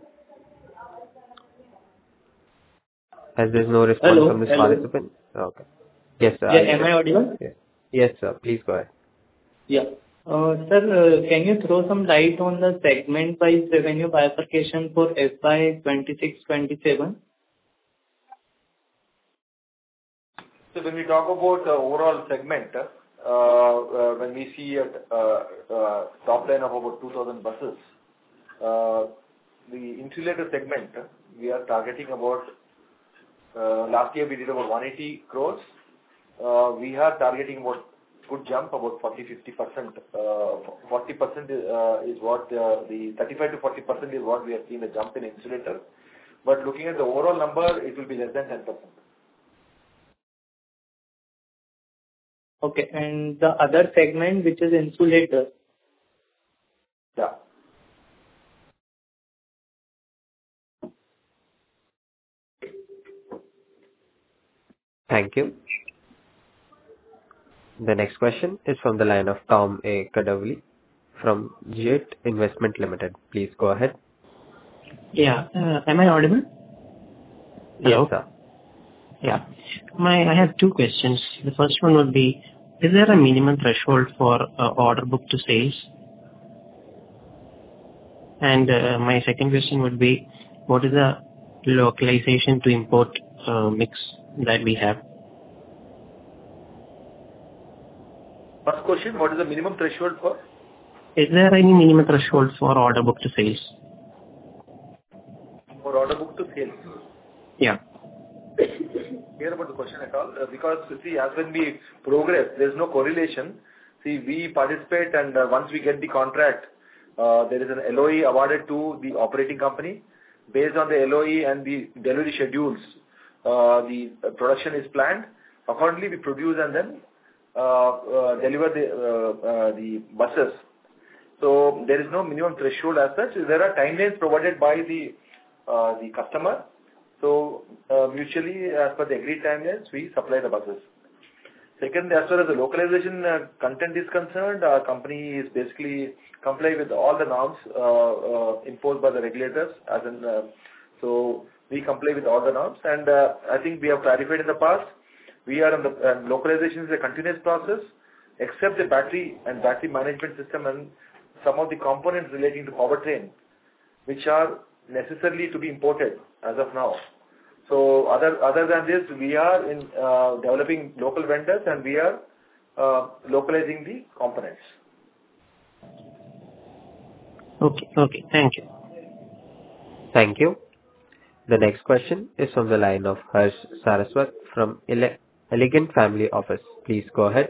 [SPEAKER 11] As there's no response
[SPEAKER 14] Hello,
[SPEAKER 11] from this
[SPEAKER 14] hello.
[SPEAKER 11] participant? Okay. Yes, sir.
[SPEAKER 14] Yeah, am I audible?
[SPEAKER 11] Yes. Yes, sir. Please go ahead.
[SPEAKER 14] Yeah. Uh, Sir, uh, can you throw some light on the segment-wise revenue bifurcation for F Y twenty-six twenty-seven?
[SPEAKER 3] So when we talk about the overall segment, uh, uh, when we see a uh, uh, top line of about two thousand buses, uh, the insulator segment, uh, we are targeting about, uh, last year we did about one hundred eighty crores. Uh, we are targeting about good jump, about forty to fifty percent. Uh, forty percent is, uh, is what uh, the thirty-five to forty percent is what we have seen a jump in insulator. But looking at the overall number, it will be less than ten percent.
[SPEAKER 14] Okay. And the other segment, which is insulator?
[SPEAKER 3] Yeah.
[SPEAKER 11] Thank you. The next question is from the line of Tom A. Kadavli from Jet Investment Limited. Please go ahead.
[SPEAKER 15] Yeah. Uh, am I audible? Hello?
[SPEAKER 11] Yes, sir.
[SPEAKER 15] Yeah. My, I have two questions. The first one would be, is there a minimum threshold for uh, order book to sales? And uh, my second question would be, what is the localization to import uh, mix that we have?
[SPEAKER 3] First question, what is the minimum threshold for?
[SPEAKER 15] Is there any minimum threshold for order book to sales?
[SPEAKER 3] For order book to sales?
[SPEAKER 15] Yeah.
[SPEAKER 3] Hear about the question at all? Uh, because, see, as when we progress, there's no correlation. See, we participate and uh, once we get the contract, uh, there is an L O E awarded to the operating company. Based on the L O E and the delivery schedules, uh, the uh, production is planned. Accordingly, we produce and then uh, uh, deliver the, uh, uh, the buses. So there is no minimum threshold as such. There are timelines provided by the, uh, the customer. So uh, mutually, as per the agreed timelines, we supply the buses. Second, as far as the localization uh, content is concerned, our company is basically comply with all the norms uh, uh, imposed by the regulators. As in, uh, so we comply with all the norms, and uh, I think we have clarified in the past. We are on the uh, localization is a continuous process, except the battery and battery management system and some of the components relating to powertrain, which are necessarily to be imported as of now. So other other than this, we are in uh, developing local vendors and we are uh, localizing the components.
[SPEAKER 15] Okay. Okay. Thank you.
[SPEAKER 11] Thank you. The next question is from the line of Harsh Saraswat from Ele- Elegant Family Office. Please go ahead.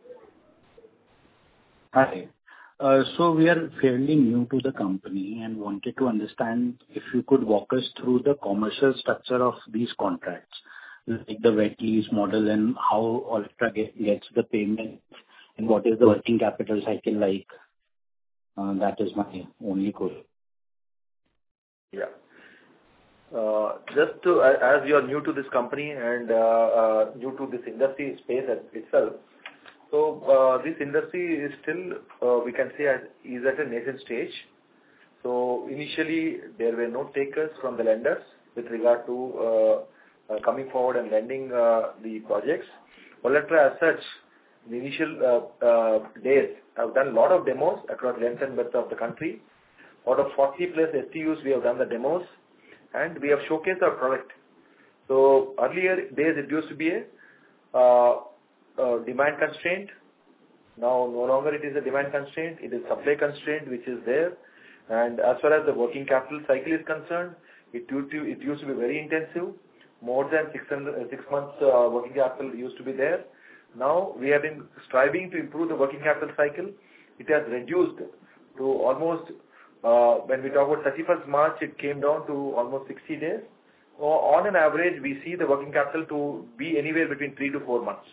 [SPEAKER 16] Hi. Uh, So we are fairly new to the company and wanted to understand if you could walk us through the commercial structure of these contracts, like the wet lease model and how Olectra get- gets the payment and what is the working capital cycle like. Uh, That is my only question.
[SPEAKER 3] Yeah. Uh, Just to, a- as you are new to this company and uh, uh, new to this industry space at itself, so uh, this industry is still, uh, we can say, as, is at a nascent stage. So initially, there were no takers from the lenders with regard to uh, uh, coming forward and lending uh, the projects. Olectra, as such, in the initial uh, uh, days, have done a lot of demos across length and breadth of the country. Out of forty plus S T Us, we have done the demos, and we have showcased our product. So earlier days, it used to be a uh, uh, demand constraint. Now, no longer it is a demand constraint, it is supply constraint which is there. And as far as the working capital cycle is concerned, it used to, it used to be very intensive. More than six, hundred, uh, six months uh, working capital used to be there. Now, we have been striving to improve the working capital cycle. It has reduced to almost, uh, when we talk about thirty-first March, it came down to almost sixty days. So on an average, we see the working capital to be anywhere between three to four months.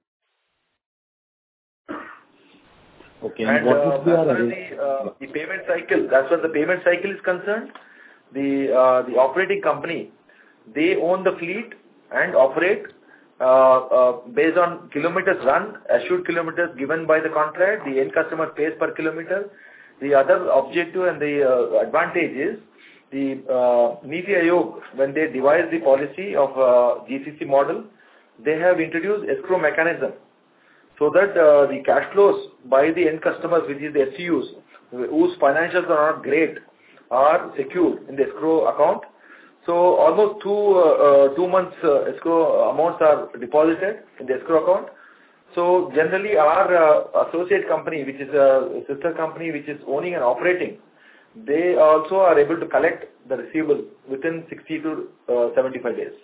[SPEAKER 16] Okay.
[SPEAKER 3] And
[SPEAKER 16] what
[SPEAKER 3] uh,
[SPEAKER 16] would be
[SPEAKER 3] as
[SPEAKER 16] our
[SPEAKER 3] far as the, uh, the payment cycle, as far as the payment cycle is concerned, the uh, the operating company, they own the fleet and operate uh, uh, based on kilometers run, assured kilometers given by the contract. The end customer pays per kilometer. The other objective and the uh, advantage is the uh, Niti Aayog, when they devised the policy of uh, G C C model, they have introduced escrow mechanism, so that uh, the cash flows by the end customers, which is the S T Us, whose financials are not great, are secured in the escrow account. So almost two uh, uh, two months uh, escrow amounts are deposited in the escrow account. So generally, our uh, associate company, which is a sister company, which is owning and operating, they also are able to collect the receivable within sixty to seventy-five days.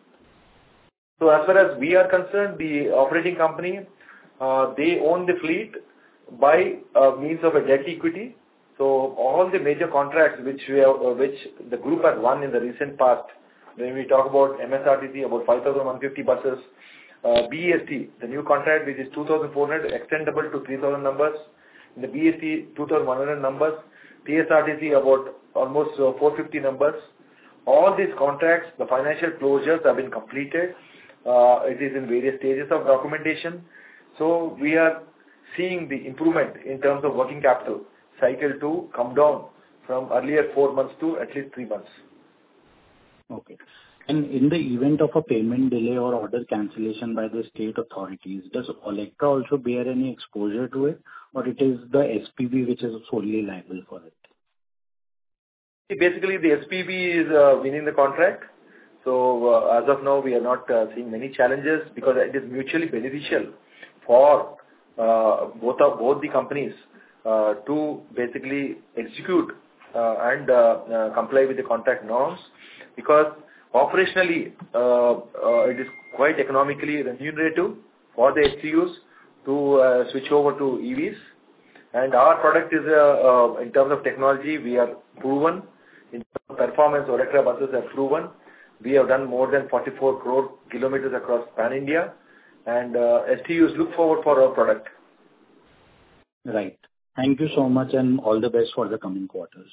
[SPEAKER 3] So as far as we are concerned, the operating company, Uh, they own the fleet by uh, means of a debt equity. So all the major contracts which we have, uh, which the group has won in the recent past, when we talk about M S R T C, about five thousand one hundred fifty buses, uh, B E S T, the new contract which is two thousand four hundred, extendable to three thousand numbers, in the B E S T two thousand one hundred numbers, T S R T C about almost uh, four hundred fifty numbers. All these contracts, the financial closures have been completed. Uh, it is in various stages of documentation. So we are seeing the improvement in terms of working capital cycle to come down from earlier four months to at least three months.
[SPEAKER 16] Okay. And in the event of a payment delay or order cancellation by the state authorities, does Olectra also bear any exposure to it, or it is the S P B which is solely liable for it?
[SPEAKER 3] Basically, the S P B is uh, winning the contract. So uh, as of now, we are not uh, seeing many challenges because it is mutually beneficial for uh, both of both the companies uh, to basically execute uh, and uh, uh, comply with the contract norms, because operationally uh, uh, it is quite economically remunerative for the S T Us to uh, switch over to E Vs, and our product is uh, uh, in terms of technology, we are proven. In terms of performance, Olectra buses are proven. We have done more than forty-four crore kilometers across pan India. And uh, S T Us look forward for our product.
[SPEAKER 16] Right. Thank you so much, and all the best for the coming quarters.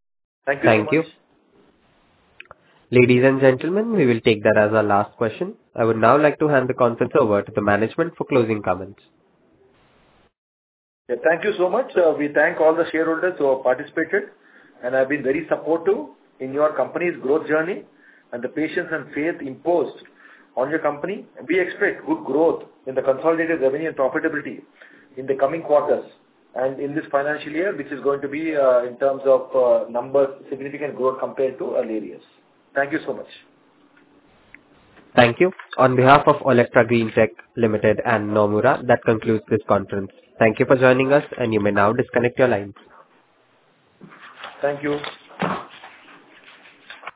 [SPEAKER 3] Thank you
[SPEAKER 11] Thank
[SPEAKER 3] so
[SPEAKER 11] you.
[SPEAKER 3] much.
[SPEAKER 11] Ladies and gentlemen, we will take that as our last question. I would now like to hand the conference over to the management for closing comments.
[SPEAKER 3] Yeah, thank you so much. Uh, we thank all the shareholders who have participated and have been very supportive in your company's growth journey and the patience and faith imposed on your company. We expect good growth in the consolidated revenue and profitability in the coming quarters and in this financial year, which is going to be uh, in terms of uh, numbers, significant growth compared to earlier years. Thank you so much.
[SPEAKER 11] Thank you. On behalf of Olectra Greentech Limited and Nomura, that concludes this conference. Thank you for joining us, and you may now disconnect your lines.
[SPEAKER 3] Thank you.